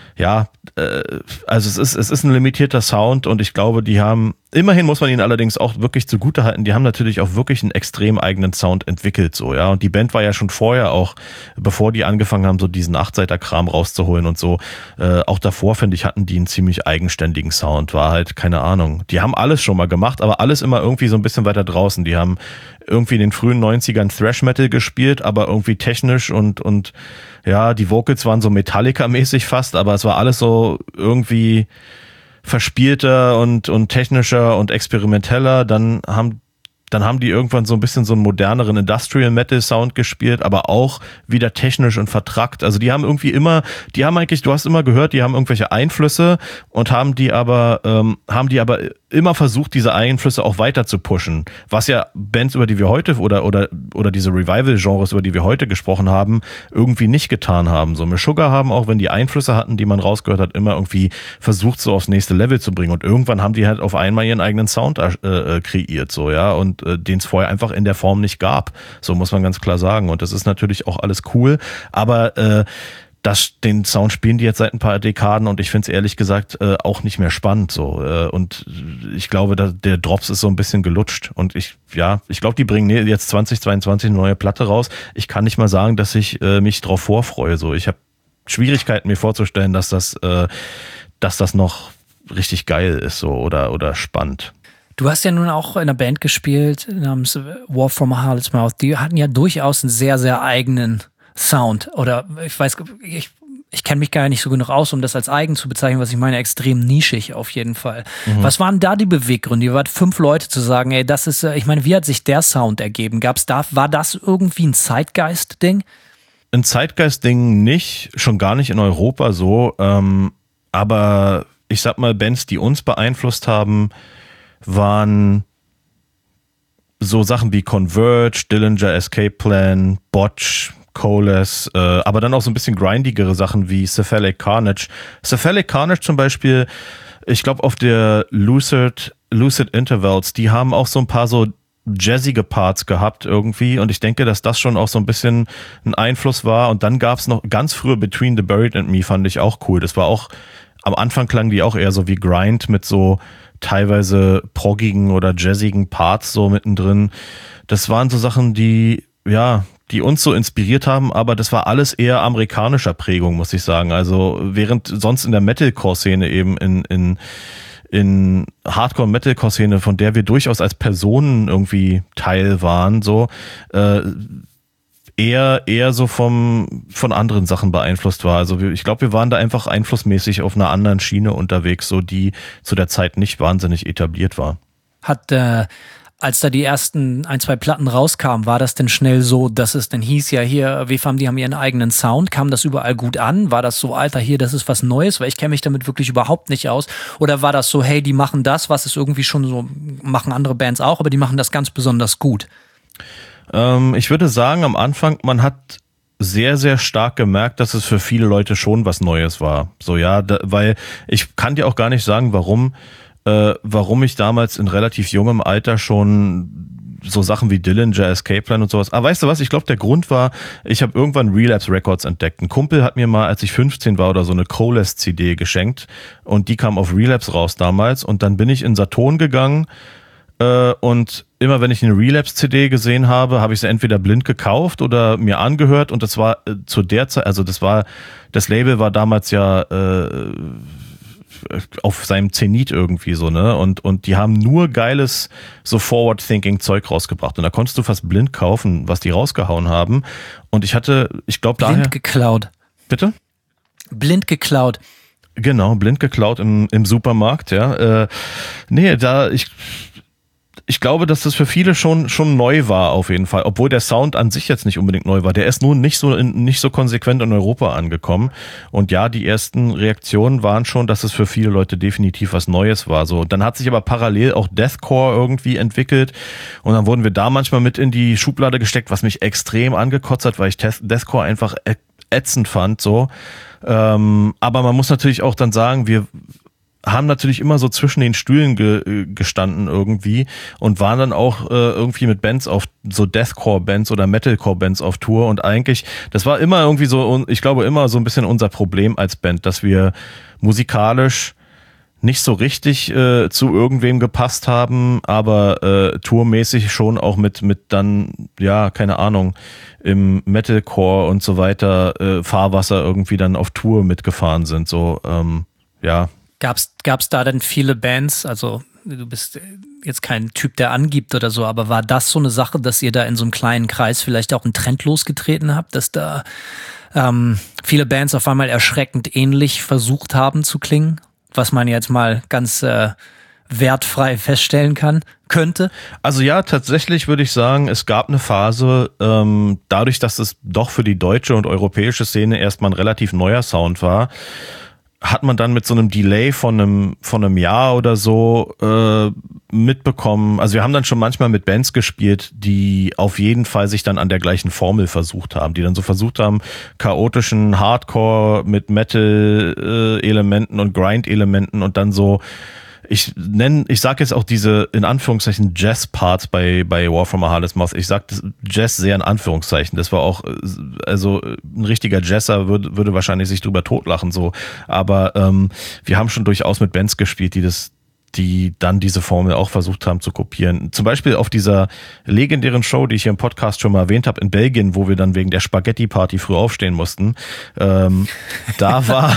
also es ist ein limitierter Sound und ich glaube, die haben, immerhin muss man ihnen allerdings auch wirklich zugutehalten, die haben natürlich auch wirklich einen extrem eigenen Sound entwickelt, so, ja, und die Band war ja schon vorher auch, bevor die angefangen haben, so diesen Achtseiter-Kram rauszuholen und so, auch davor, finde ich, hatten die einen ziemlich eigenständigen Sound, war halt, keine Ahnung, die haben alles schon mal gemacht, aber alles immer irgendwie so ein bisschen weiter draußen, die haben irgendwie in den frühen 90ern Thrash Metal gespielt, aber irgendwie technisch und ja, die Vocals waren so Metallica-mäßig fast, aber es war alles so irgendwie verspielter und technischer und experimenteller. Dann haben die irgendwann so ein bisschen so einen moderneren Industrial Metal Sound gespielt, aber auch wieder technisch und vertrackt. Also die haben eigentlich, du hast immer gehört, die haben irgendwelche Einflüsse und haben die aber immer versucht, diese Einflüsse auch weiter zu pushen. Was ja Bands, über die wir heute oder diese Revival-Genres, über die wir heute gesprochen haben, irgendwie nicht getan haben. So Meshuggah haben auch, wenn die Einflüsse hatten, die man rausgehört hat, immer irgendwie versucht, so aufs nächste Level zu bringen. Und irgendwann haben die halt auf einmal ihren eigenen Sound kreiert, so, ja, und den es vorher einfach in der Form nicht gab. So muss man ganz klar sagen. Und das ist natürlich auch alles cool, aber den Sound spielen die jetzt seit ein paar Dekaden und ich finde es ehrlich gesagt auch nicht mehr spannend so. Und ich glaube, der Drops ist so ein bisschen gelutscht und ich glaube, die bringen jetzt 2022 eine neue Platte raus. Ich kann nicht mal sagen, dass ich mich drauf vorfreue. So, ich habe Schwierigkeiten, mir vorzustellen, dass das noch richtig geil ist so oder spannend. Du hast ja nun auch in einer Band gespielt namens War from a Harlot's Mouth. Die hatten ja durchaus einen sehr, sehr eigenen Sound. Oder ich kenne mich gar nicht so genug aus, um das als eigen zu bezeichnen, was ich meine, extrem nischig auf jeden Fall. Mhm. Was waren da die Beweggründe? Ihr wart 5 Leute zu sagen, ey, das ist, ich meine, wie hat sich der Sound ergeben? War das irgendwie ein Zeitgeist-Ding? Ein Zeitgeist-Ding nicht, schon gar nicht in Europa so, aber ich sag mal, Bands, die uns beeinflusst haben, waren so Sachen wie Converge, Dillinger Escape Plan, Botch, Coalesce, aber dann auch so ein bisschen grindigere Sachen wie Cephalic Carnage. Cephalic Carnage zum Beispiel, ich glaube auf der Lucid Intervals, die haben auch so ein paar so jazzige Parts gehabt irgendwie und ich denke, dass das schon auch so ein bisschen ein Einfluss war und dann gab es noch ganz früher Between the Buried and Me, fand ich auch cool. Das war auch, am Anfang klangen die auch eher so wie Grind mit so teilweise proggigen oder jazzigen Parts so mittendrin. Das waren so Sachen, die uns so inspiriert haben, aber das war alles eher amerikanischer Prägung, muss ich sagen. Also während sonst in der Metalcore-Szene eben in Hardcore-Metalcore-Szene, von der wir durchaus als Personen irgendwie Teil waren, so eher so von anderen Sachen beeinflusst war. Also ich glaube, wir waren da einfach einflussmäßig auf einer anderen Schiene unterwegs, so die zu der Zeit nicht wahnsinnig etabliert war. Als da die ersten 1, 2 Platten rauskamen, war das denn schnell so, dass es denn hieß, ja hier, WFAM, die haben ihren eigenen Sound, kam das überall gut an? War das so, Alter, hier, das ist was Neues, weil ich kenne mich damit wirklich überhaupt nicht aus? Oder war das so, hey, die machen das, was es irgendwie schon so, machen andere Bands auch, aber die machen das ganz besonders gut? Ich würde sagen, am Anfang, man hat sehr, sehr stark gemerkt, dass es für viele Leute schon was Neues war. So, ja, weil ich kann dir auch gar nicht sagen, warum ich damals in relativ jungem Alter schon so Sachen wie Dillinger, Escape Plan und sowas. Aber weißt du was? Ich glaube, der Grund war, ich habe irgendwann Relapse Records entdeckt. Ein Kumpel hat mir mal, als ich 15 war oder so, eine Coalesce-CD geschenkt und die kam auf Relapse raus damals und dann bin ich in Saturn gegangen und immer wenn ich eine Relapse-CD gesehen habe, habe ich sie entweder blind gekauft oder mir angehört und das war zu der Zeit, also das Label war damals ja auf seinem Zenit irgendwie so, ne? Und die haben nur geiles so Forward-Thinking-Zeug rausgebracht. Und da konntest du fast blind kaufen, was die rausgehauen haben. Und ich glaube daher... Blind geklaut. Bitte? Blind geklaut. Genau, blind geklaut im Supermarkt, ja. Ich glaube, dass das für viele schon neu war auf jeden Fall, obwohl der Sound an sich jetzt nicht unbedingt neu war. Der ist nun nicht so konsequent in Europa angekommen. Und ja, die ersten Reaktionen waren schon, dass es für viele Leute definitiv was Neues war. So, dann hat sich aber parallel auch Deathcore irgendwie entwickelt und dann wurden wir da manchmal mit in die Schublade gesteckt, was mich extrem angekotzt hat, weil ich Deathcore einfach ätzend fand. So, aber man muss natürlich auch dann sagen, haben natürlich immer so zwischen den Stühlen gestanden irgendwie und waren dann auch irgendwie mit Bands auf so Deathcore-Bands oder Metalcore-Bands auf Tour und eigentlich, das war immer irgendwie so, ich glaube immer so ein bisschen unser Problem als Band, dass wir musikalisch nicht so richtig zu irgendwem gepasst haben, aber tourmäßig schon auch mit dann, ja, keine Ahnung, im Metalcore und so weiter Fahrwasser irgendwie dann auf Tour mitgefahren sind, so, ja. Gab's da denn viele Bands, also du bist jetzt kein Typ, der angibt oder so, aber war das so eine Sache, dass ihr da in so einem kleinen Kreis vielleicht auch einen Trend losgetreten habt, dass da viele Bands auf einmal erschreckend ähnlich versucht haben zu klingen, was man jetzt mal ganz wertfrei feststellen könnte? Also ja, tatsächlich würde ich sagen, es gab eine Phase, dadurch, dass es doch für die deutsche und europäische Szene erstmal ein relativ neuer Sound war, hat man dann mit so einem Delay von einem Jahr oder so mitbekommen. Also wir haben dann schon manchmal mit Bands gespielt, die auf jeden Fall sich dann an der gleichen Formel versucht haben, die dann so versucht haben, chaotischen Hardcore mit Metal-Elementen und Grind-Elementen und dann so, ich sag jetzt auch diese, in Anführungszeichen, Jazz-Parts bei War from a Heartless Mouth. Ich sag das Jazz sehr in Anführungszeichen. Das war auch, also ein richtiger Jazzer würde wahrscheinlich sich drüber totlachen, so. Aber wir haben schon durchaus mit Bands gespielt, die dann diese Formel auch versucht haben zu kopieren. Zum Beispiel auf dieser legendären Show, die ich hier im Podcast schon mal erwähnt habe, in Belgien, wo wir dann wegen der Spaghetti-Party früh aufstehen mussten. Da war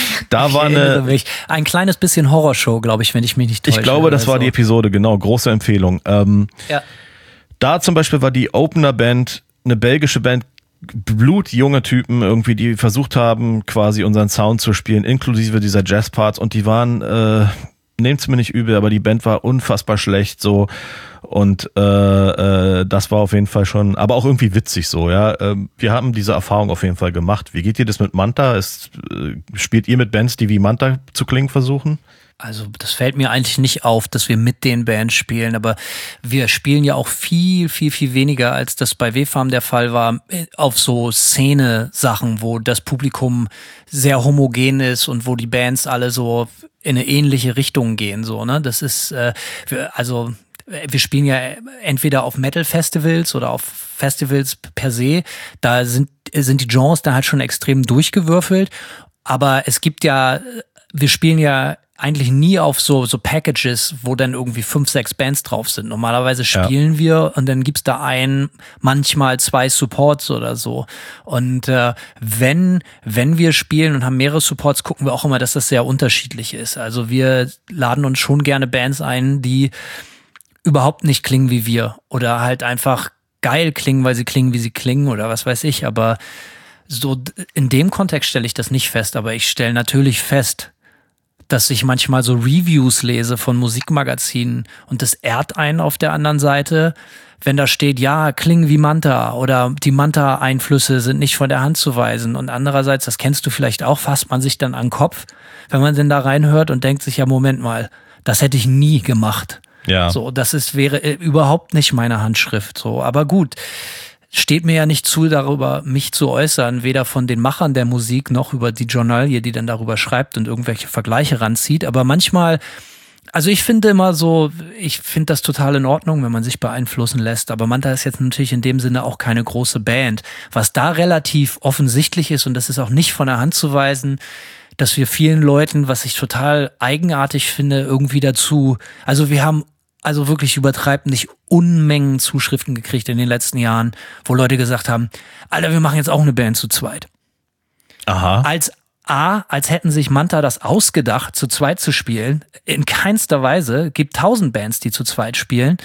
ein kleines bisschen Horrorshow, glaube ich, wenn ich mich nicht täusche. Ich glaube, das war die Episode, genau. Große Empfehlung. Ja. Da zum Beispiel war die Opener-Band, eine belgische Band, blutjunge Typen irgendwie, die versucht haben, quasi unseren Sound zu spielen, inklusive dieser Jazz-Parts, und die waren, nehmt's mir nicht übel, aber die Band war unfassbar schlecht, so, und das war auf jeden Fall schon, aber auch irgendwie witzig so, ja. Wir haben diese Erfahrung auf jeden Fall gemacht. Wie geht ihr das mit Manta? Spielt ihr mit Bands, die wie Manta zu klingen versuchen? Also das fällt mir eigentlich nicht auf, dass wir mit den Bands spielen, aber wir spielen ja auch viel, viel, viel weniger, als das bei W-Farm der Fall war, auf so Szene-Sachen, wo das Publikum sehr homogen ist und wo die Bands alle so in eine ähnliche Richtung gehen, so, ne? Das ist, wir spielen ja entweder auf Metal-Festivals oder auf Festivals per se, da sind die Genres da halt schon extrem durchgewürfelt, aber es gibt ja, wir spielen ja eigentlich nie auf so Packages, wo dann irgendwie 5, 6 Bands drauf sind. Normalerweise spielen wir und dann gibt's da manchmal 2 Supports oder so. Und wenn wir spielen und haben mehrere Supports, gucken wir auch immer, dass das sehr unterschiedlich ist. Also wir laden uns schon gerne Bands ein, die überhaupt nicht klingen wie wir oder halt einfach geil klingen, weil sie klingen, wie sie klingen oder was weiß ich. Aber so in dem Kontext stelle ich das nicht fest. Aber ich stelle natürlich fest, dass ich manchmal so Reviews lese von Musikmagazinen und das ehrt einen auf der anderen Seite, wenn da steht, ja, klingen wie Manta oder die Manta-Einflüsse sind nicht von der Hand zu weisen. Und andererseits, das kennst du vielleicht auch, fasst man sich dann an den Kopf, wenn man denn da reinhört und denkt sich, ja, Moment mal, das hätte ich nie gemacht. Ja. So, wäre überhaupt nicht meine Handschrift. So, aber gut. Steht mir ja nicht zu, darüber mich zu äußern, weder von den Machern der Musik noch über die Journalie, die dann darüber schreibt und irgendwelche Vergleiche ranzieht. Aber manchmal, also ich finde das total in Ordnung, wenn man sich beeinflussen lässt. Aber Manta ist jetzt natürlich in dem Sinne auch keine große Band. Was da relativ offensichtlich ist, und das ist auch nicht von der Hand zu weisen, dass wir vielen Leuten, was ich total eigenartig finde, irgendwie dazu, also wir haben also wirklich übertreibt nicht Unmengen Zuschriften gekriegt in den letzten Jahren, wo Leute gesagt haben, Alter, wir machen jetzt auch eine Band zu zweit. Aha. Als hätten sich Manta das ausgedacht, zu zweit zu spielen. In keinster Weise. Gibt 1000 Bands, die zu zweit spielen.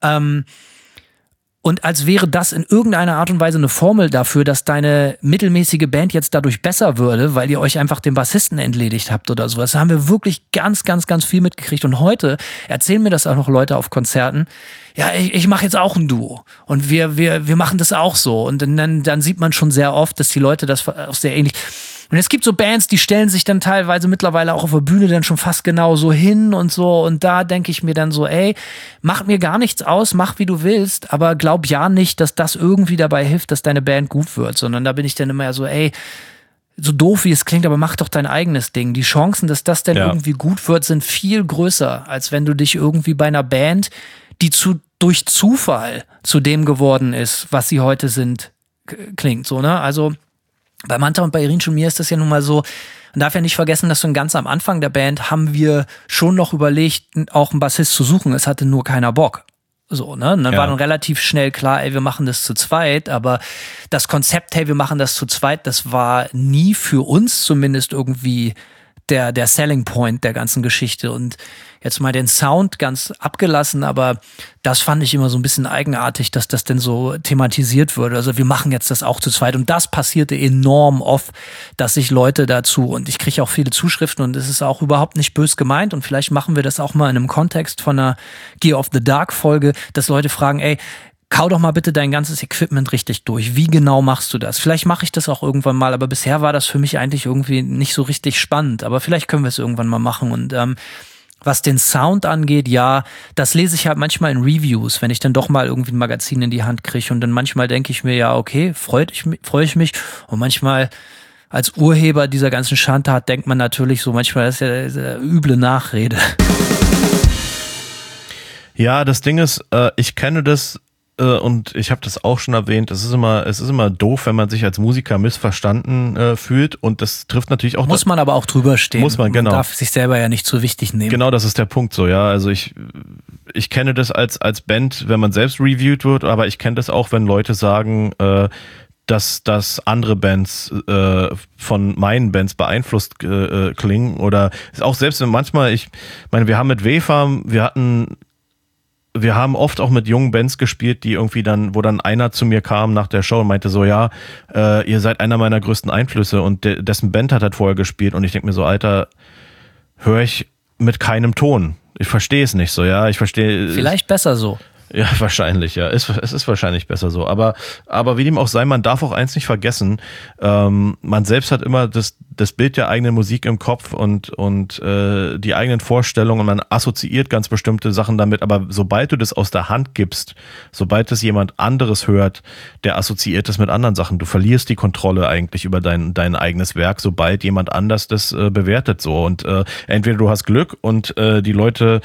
Und als wäre das in irgendeiner Art und Weise eine Formel dafür, dass deine mittelmäßige Band jetzt dadurch besser würde, weil ihr euch einfach den Bassisten entledigt habt oder sowas. Da haben wir wirklich ganz, ganz, ganz viel mitgekriegt. Und heute erzählen mir das auch noch Leute auf Konzerten. Ja, ich mache jetzt auch ein Duo. Und wir machen das auch so. Und dann sieht man schon sehr oft, dass die Leute das auch sehr ähnlich. Und es gibt so Bands, die stellen sich dann teilweise mittlerweile auch auf der Bühne dann schon fast genau so hin und so. Und da denke ich mir dann so, ey, macht mir gar nichts aus, mach wie du willst, aber glaub ja nicht, dass das irgendwie dabei hilft, dass deine Band gut wird. Sondern da bin ich dann immer so, ey, so doof wie es klingt, aber mach doch dein eigenes Ding. Die Chancen, dass das denn irgendwie gut wird, sind viel größer, als wenn du dich irgendwie bei einer Band, die durch Zufall zu dem geworden ist, was sie heute sind, klingt so, ne? Also bei Manta und bei Irinsch und mir ist das ja nun mal so, man darf ja nicht vergessen, dass so ganz am Anfang der Band haben wir schon noch überlegt, auch einen Bassist zu suchen. Es hatte nur keiner Bock. So, ne? Und dann war dann relativ schnell klar, ey, wir machen das zu zweit, aber das Konzept, hey, wir machen das zu zweit, das war nie für uns zumindest irgendwie der Selling Point der ganzen Geschichte. Und jetzt mal den Sound ganz abgelassen, aber das fand ich immer so ein bisschen eigenartig, dass das denn so thematisiert wurde. Also wir machen jetzt das auch zu zweit. Und das passierte enorm oft, dass sich Leute dazu, und ich kriege auch viele Zuschriften und es ist auch überhaupt nicht bös gemeint und vielleicht machen wir das auch mal in einem Kontext von einer Gear of the Dark Folge, dass Leute fragen, ey, kau doch mal bitte dein ganzes Equipment richtig durch. Wie genau machst du das? Vielleicht mache ich das auch irgendwann mal, aber bisher war das für mich eigentlich irgendwie nicht so richtig spannend. Aber vielleicht können wir es irgendwann mal machen. Und was den Sound angeht, ja, das lese ich halt manchmal in Reviews, wenn ich dann doch mal irgendwie ein Magazin in die Hand kriege. Und dann manchmal denke ich mir, ja, okay, freue ich mich. Und manchmal als Urheber dieser ganzen Schandtat denkt man natürlich so, manchmal das ist ja eine üble Nachrede. Ja, das Ding ist, ich kenne das und ich habe das auch schon erwähnt, es ist immer doof, wenn man sich als Musiker missverstanden fühlt und das trifft natürlich auch... Muss man aber auch drüber stehen. Muss man, genau. Man darf sich selber ja nicht zu wichtig nehmen. Genau, das ist der Punkt so, ja. Also ich kenne das als Band, wenn man selbst reviewed wird, aber ich kenne das auch, wenn Leute sagen, dass andere Bands von meinen Bands beeinflusst klingen oder auch selbst wenn manchmal, ich meine, wir haben mit W-Farm, wir haben oft auch mit jungen Bands gespielt, die irgendwie dann, wo dann einer zu mir kam nach der Show und meinte so, ja, ihr seid einer meiner größten Einflüsse und dessen Band hat halt vorher gespielt und ich denke mir so, Alter, höre ich mit keinem Ton. Ich verstehe es nicht so, ja, ich verstehe... Vielleicht besser so. Ja, wahrscheinlich, ja. Es ist wahrscheinlich besser so. Aber wie dem auch sei, man darf auch eins nicht vergessen. Man selbst hat immer das Bild der eigenen Musik im Kopf und die eigenen Vorstellungen und man assoziiert ganz bestimmte Sachen damit. Aber sobald du das aus der Hand gibst, sobald das jemand anderes hört, der assoziiert das mit anderen Sachen. Du verlierst die Kontrolle eigentlich über dein eigenes Werk, sobald jemand anders das bewertet so. Und entweder du hast Glück und die Leute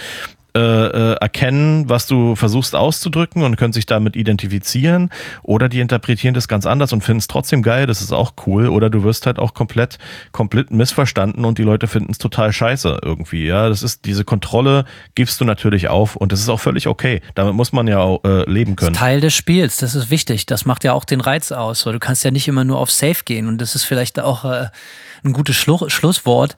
erkennen, was du versuchst auszudrücken und können sich damit identifizieren oder die interpretieren das ganz anders und finden es trotzdem geil, das ist auch cool, oder du wirst halt auch komplett missverstanden und die Leute finden es total scheiße irgendwie, ja, das ist, diese Kontrolle gibst du natürlich auf und das ist auch völlig okay, damit muss man ja auch leben können. Das ist Teil des Spiels, das ist wichtig, das macht ja auch den Reiz aus, weil du kannst ja nicht immer nur auf Safe gehen und das ist vielleicht auch ein gutes Schlusswort.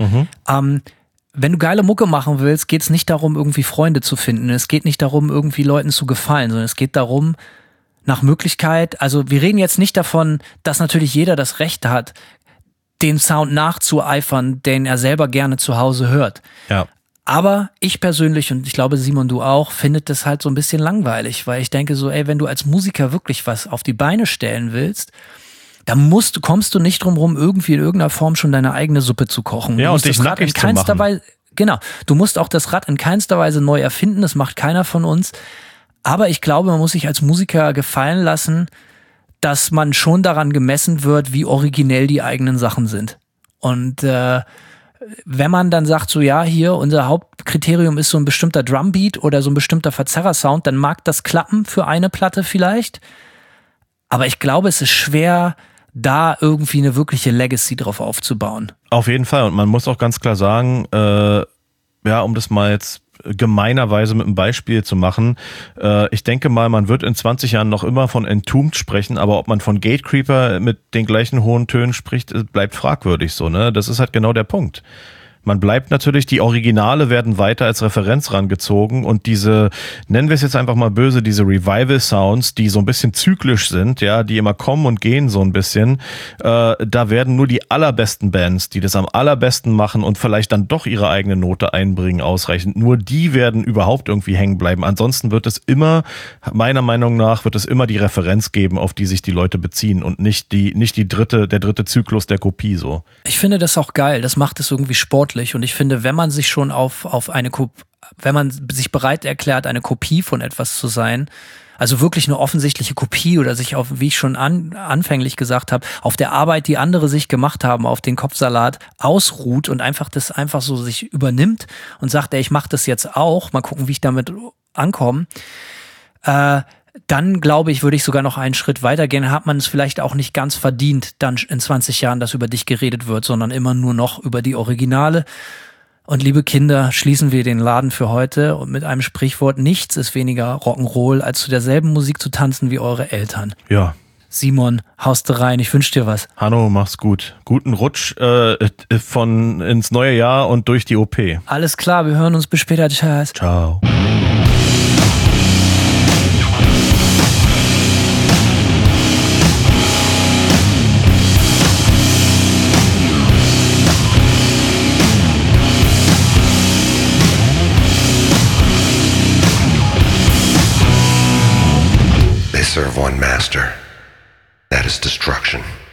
Wenn du geile Mucke machen willst, geht es nicht darum, irgendwie Freunde zu finden. Es geht nicht darum, irgendwie Leuten zu gefallen, sondern es geht darum, nach Möglichkeit, also wir reden jetzt nicht davon, dass natürlich jeder das Recht hat, den Sound nachzueifern, den er selber gerne zu Hause hört. Ja. Aber ich persönlich, und ich glaube Simon, du auch, findet das halt so ein bisschen langweilig, weil ich denke so, ey, wenn du als Musiker wirklich was auf die Beine stellen willst, dann kommst du nicht drum rum, irgendwie in irgendeiner Form schon deine eigene Suppe zu kochen. Ja, und dich nackig zu machen. Weise, genau, du musst auch das Rad in keinster Weise neu erfinden, das macht keiner von uns. Aber ich glaube, man muss sich als Musiker gefallen lassen, dass man schon daran gemessen wird, wie originell die eigenen Sachen sind. Und wenn man dann sagt, so ja, hier, unser Hauptkriterium ist so ein bestimmter Drumbeat oder so ein bestimmter Verzerrer-Sound, dann mag das klappen für eine Platte vielleicht. Aber ich glaube, es ist schwer, da irgendwie eine wirkliche Legacy drauf aufzubauen. Auf jeden Fall. Und man muss auch ganz klar sagen, ja, um das mal jetzt gemeinerweise mit einem Beispiel zu machen, ich denke mal, man wird in 20 Jahren noch immer von Entombed sprechen, aber ob man von Gatecreeper mit den gleichen hohen Tönen spricht, bleibt fragwürdig so, ne? Das ist halt genau der Punkt. Man bleibt natürlich, die Originale werden weiter als Referenz rangezogen und diese, nennen wir es jetzt einfach mal böse, diese Revival-Sounds, die so ein bisschen zyklisch sind, ja, die immer kommen und gehen so ein bisschen, da werden nur die allerbesten Bands, die das am allerbesten machen und vielleicht dann doch ihre eigene Note einbringen, ausreichend, nur die werden überhaupt irgendwie hängen bleiben. Ansonsten wird es immer, meiner Meinung nach, wird es immer die Referenz geben, auf die sich die Leute beziehen und nicht der dritte Zyklus der Kopie so. Ich finde das auch geil, das macht es irgendwie sportlich. Und ich finde, wenn man sich schon wenn man sich bereit erklärt, eine Kopie von etwas zu sein, Also wirklich eine offensichtliche Kopie oder sich auf, wie ich schon anfänglich gesagt habe, auf der Arbeit, die andere sich gemacht haben, auf den Kopfsalat ausruht und einfach das einfach so sich übernimmt und sagt, ey, ich mache das jetzt auch, mal gucken, wie ich damit ankomme. Dann, glaube ich, würde ich sogar noch einen Schritt weitergehen. Hat man es vielleicht auch nicht ganz verdient, dann in 20 Jahren, dass über dich geredet wird, sondern immer nur noch über die Originale. Und liebe Kinder, schließen wir den Laden für heute und mit einem Sprichwort: Nichts ist weniger Rock'n'Roll, als zu derselben Musik zu tanzen wie eure Eltern. Ja. Simon, haust du rein, ich wünsche dir was. Hanno, mach's gut. Guten Rutsch von ins neue Jahr und durch die OP. Alles klar, wir hören uns bis später. Tschüss. Ciao. They serve one master. That is destruction.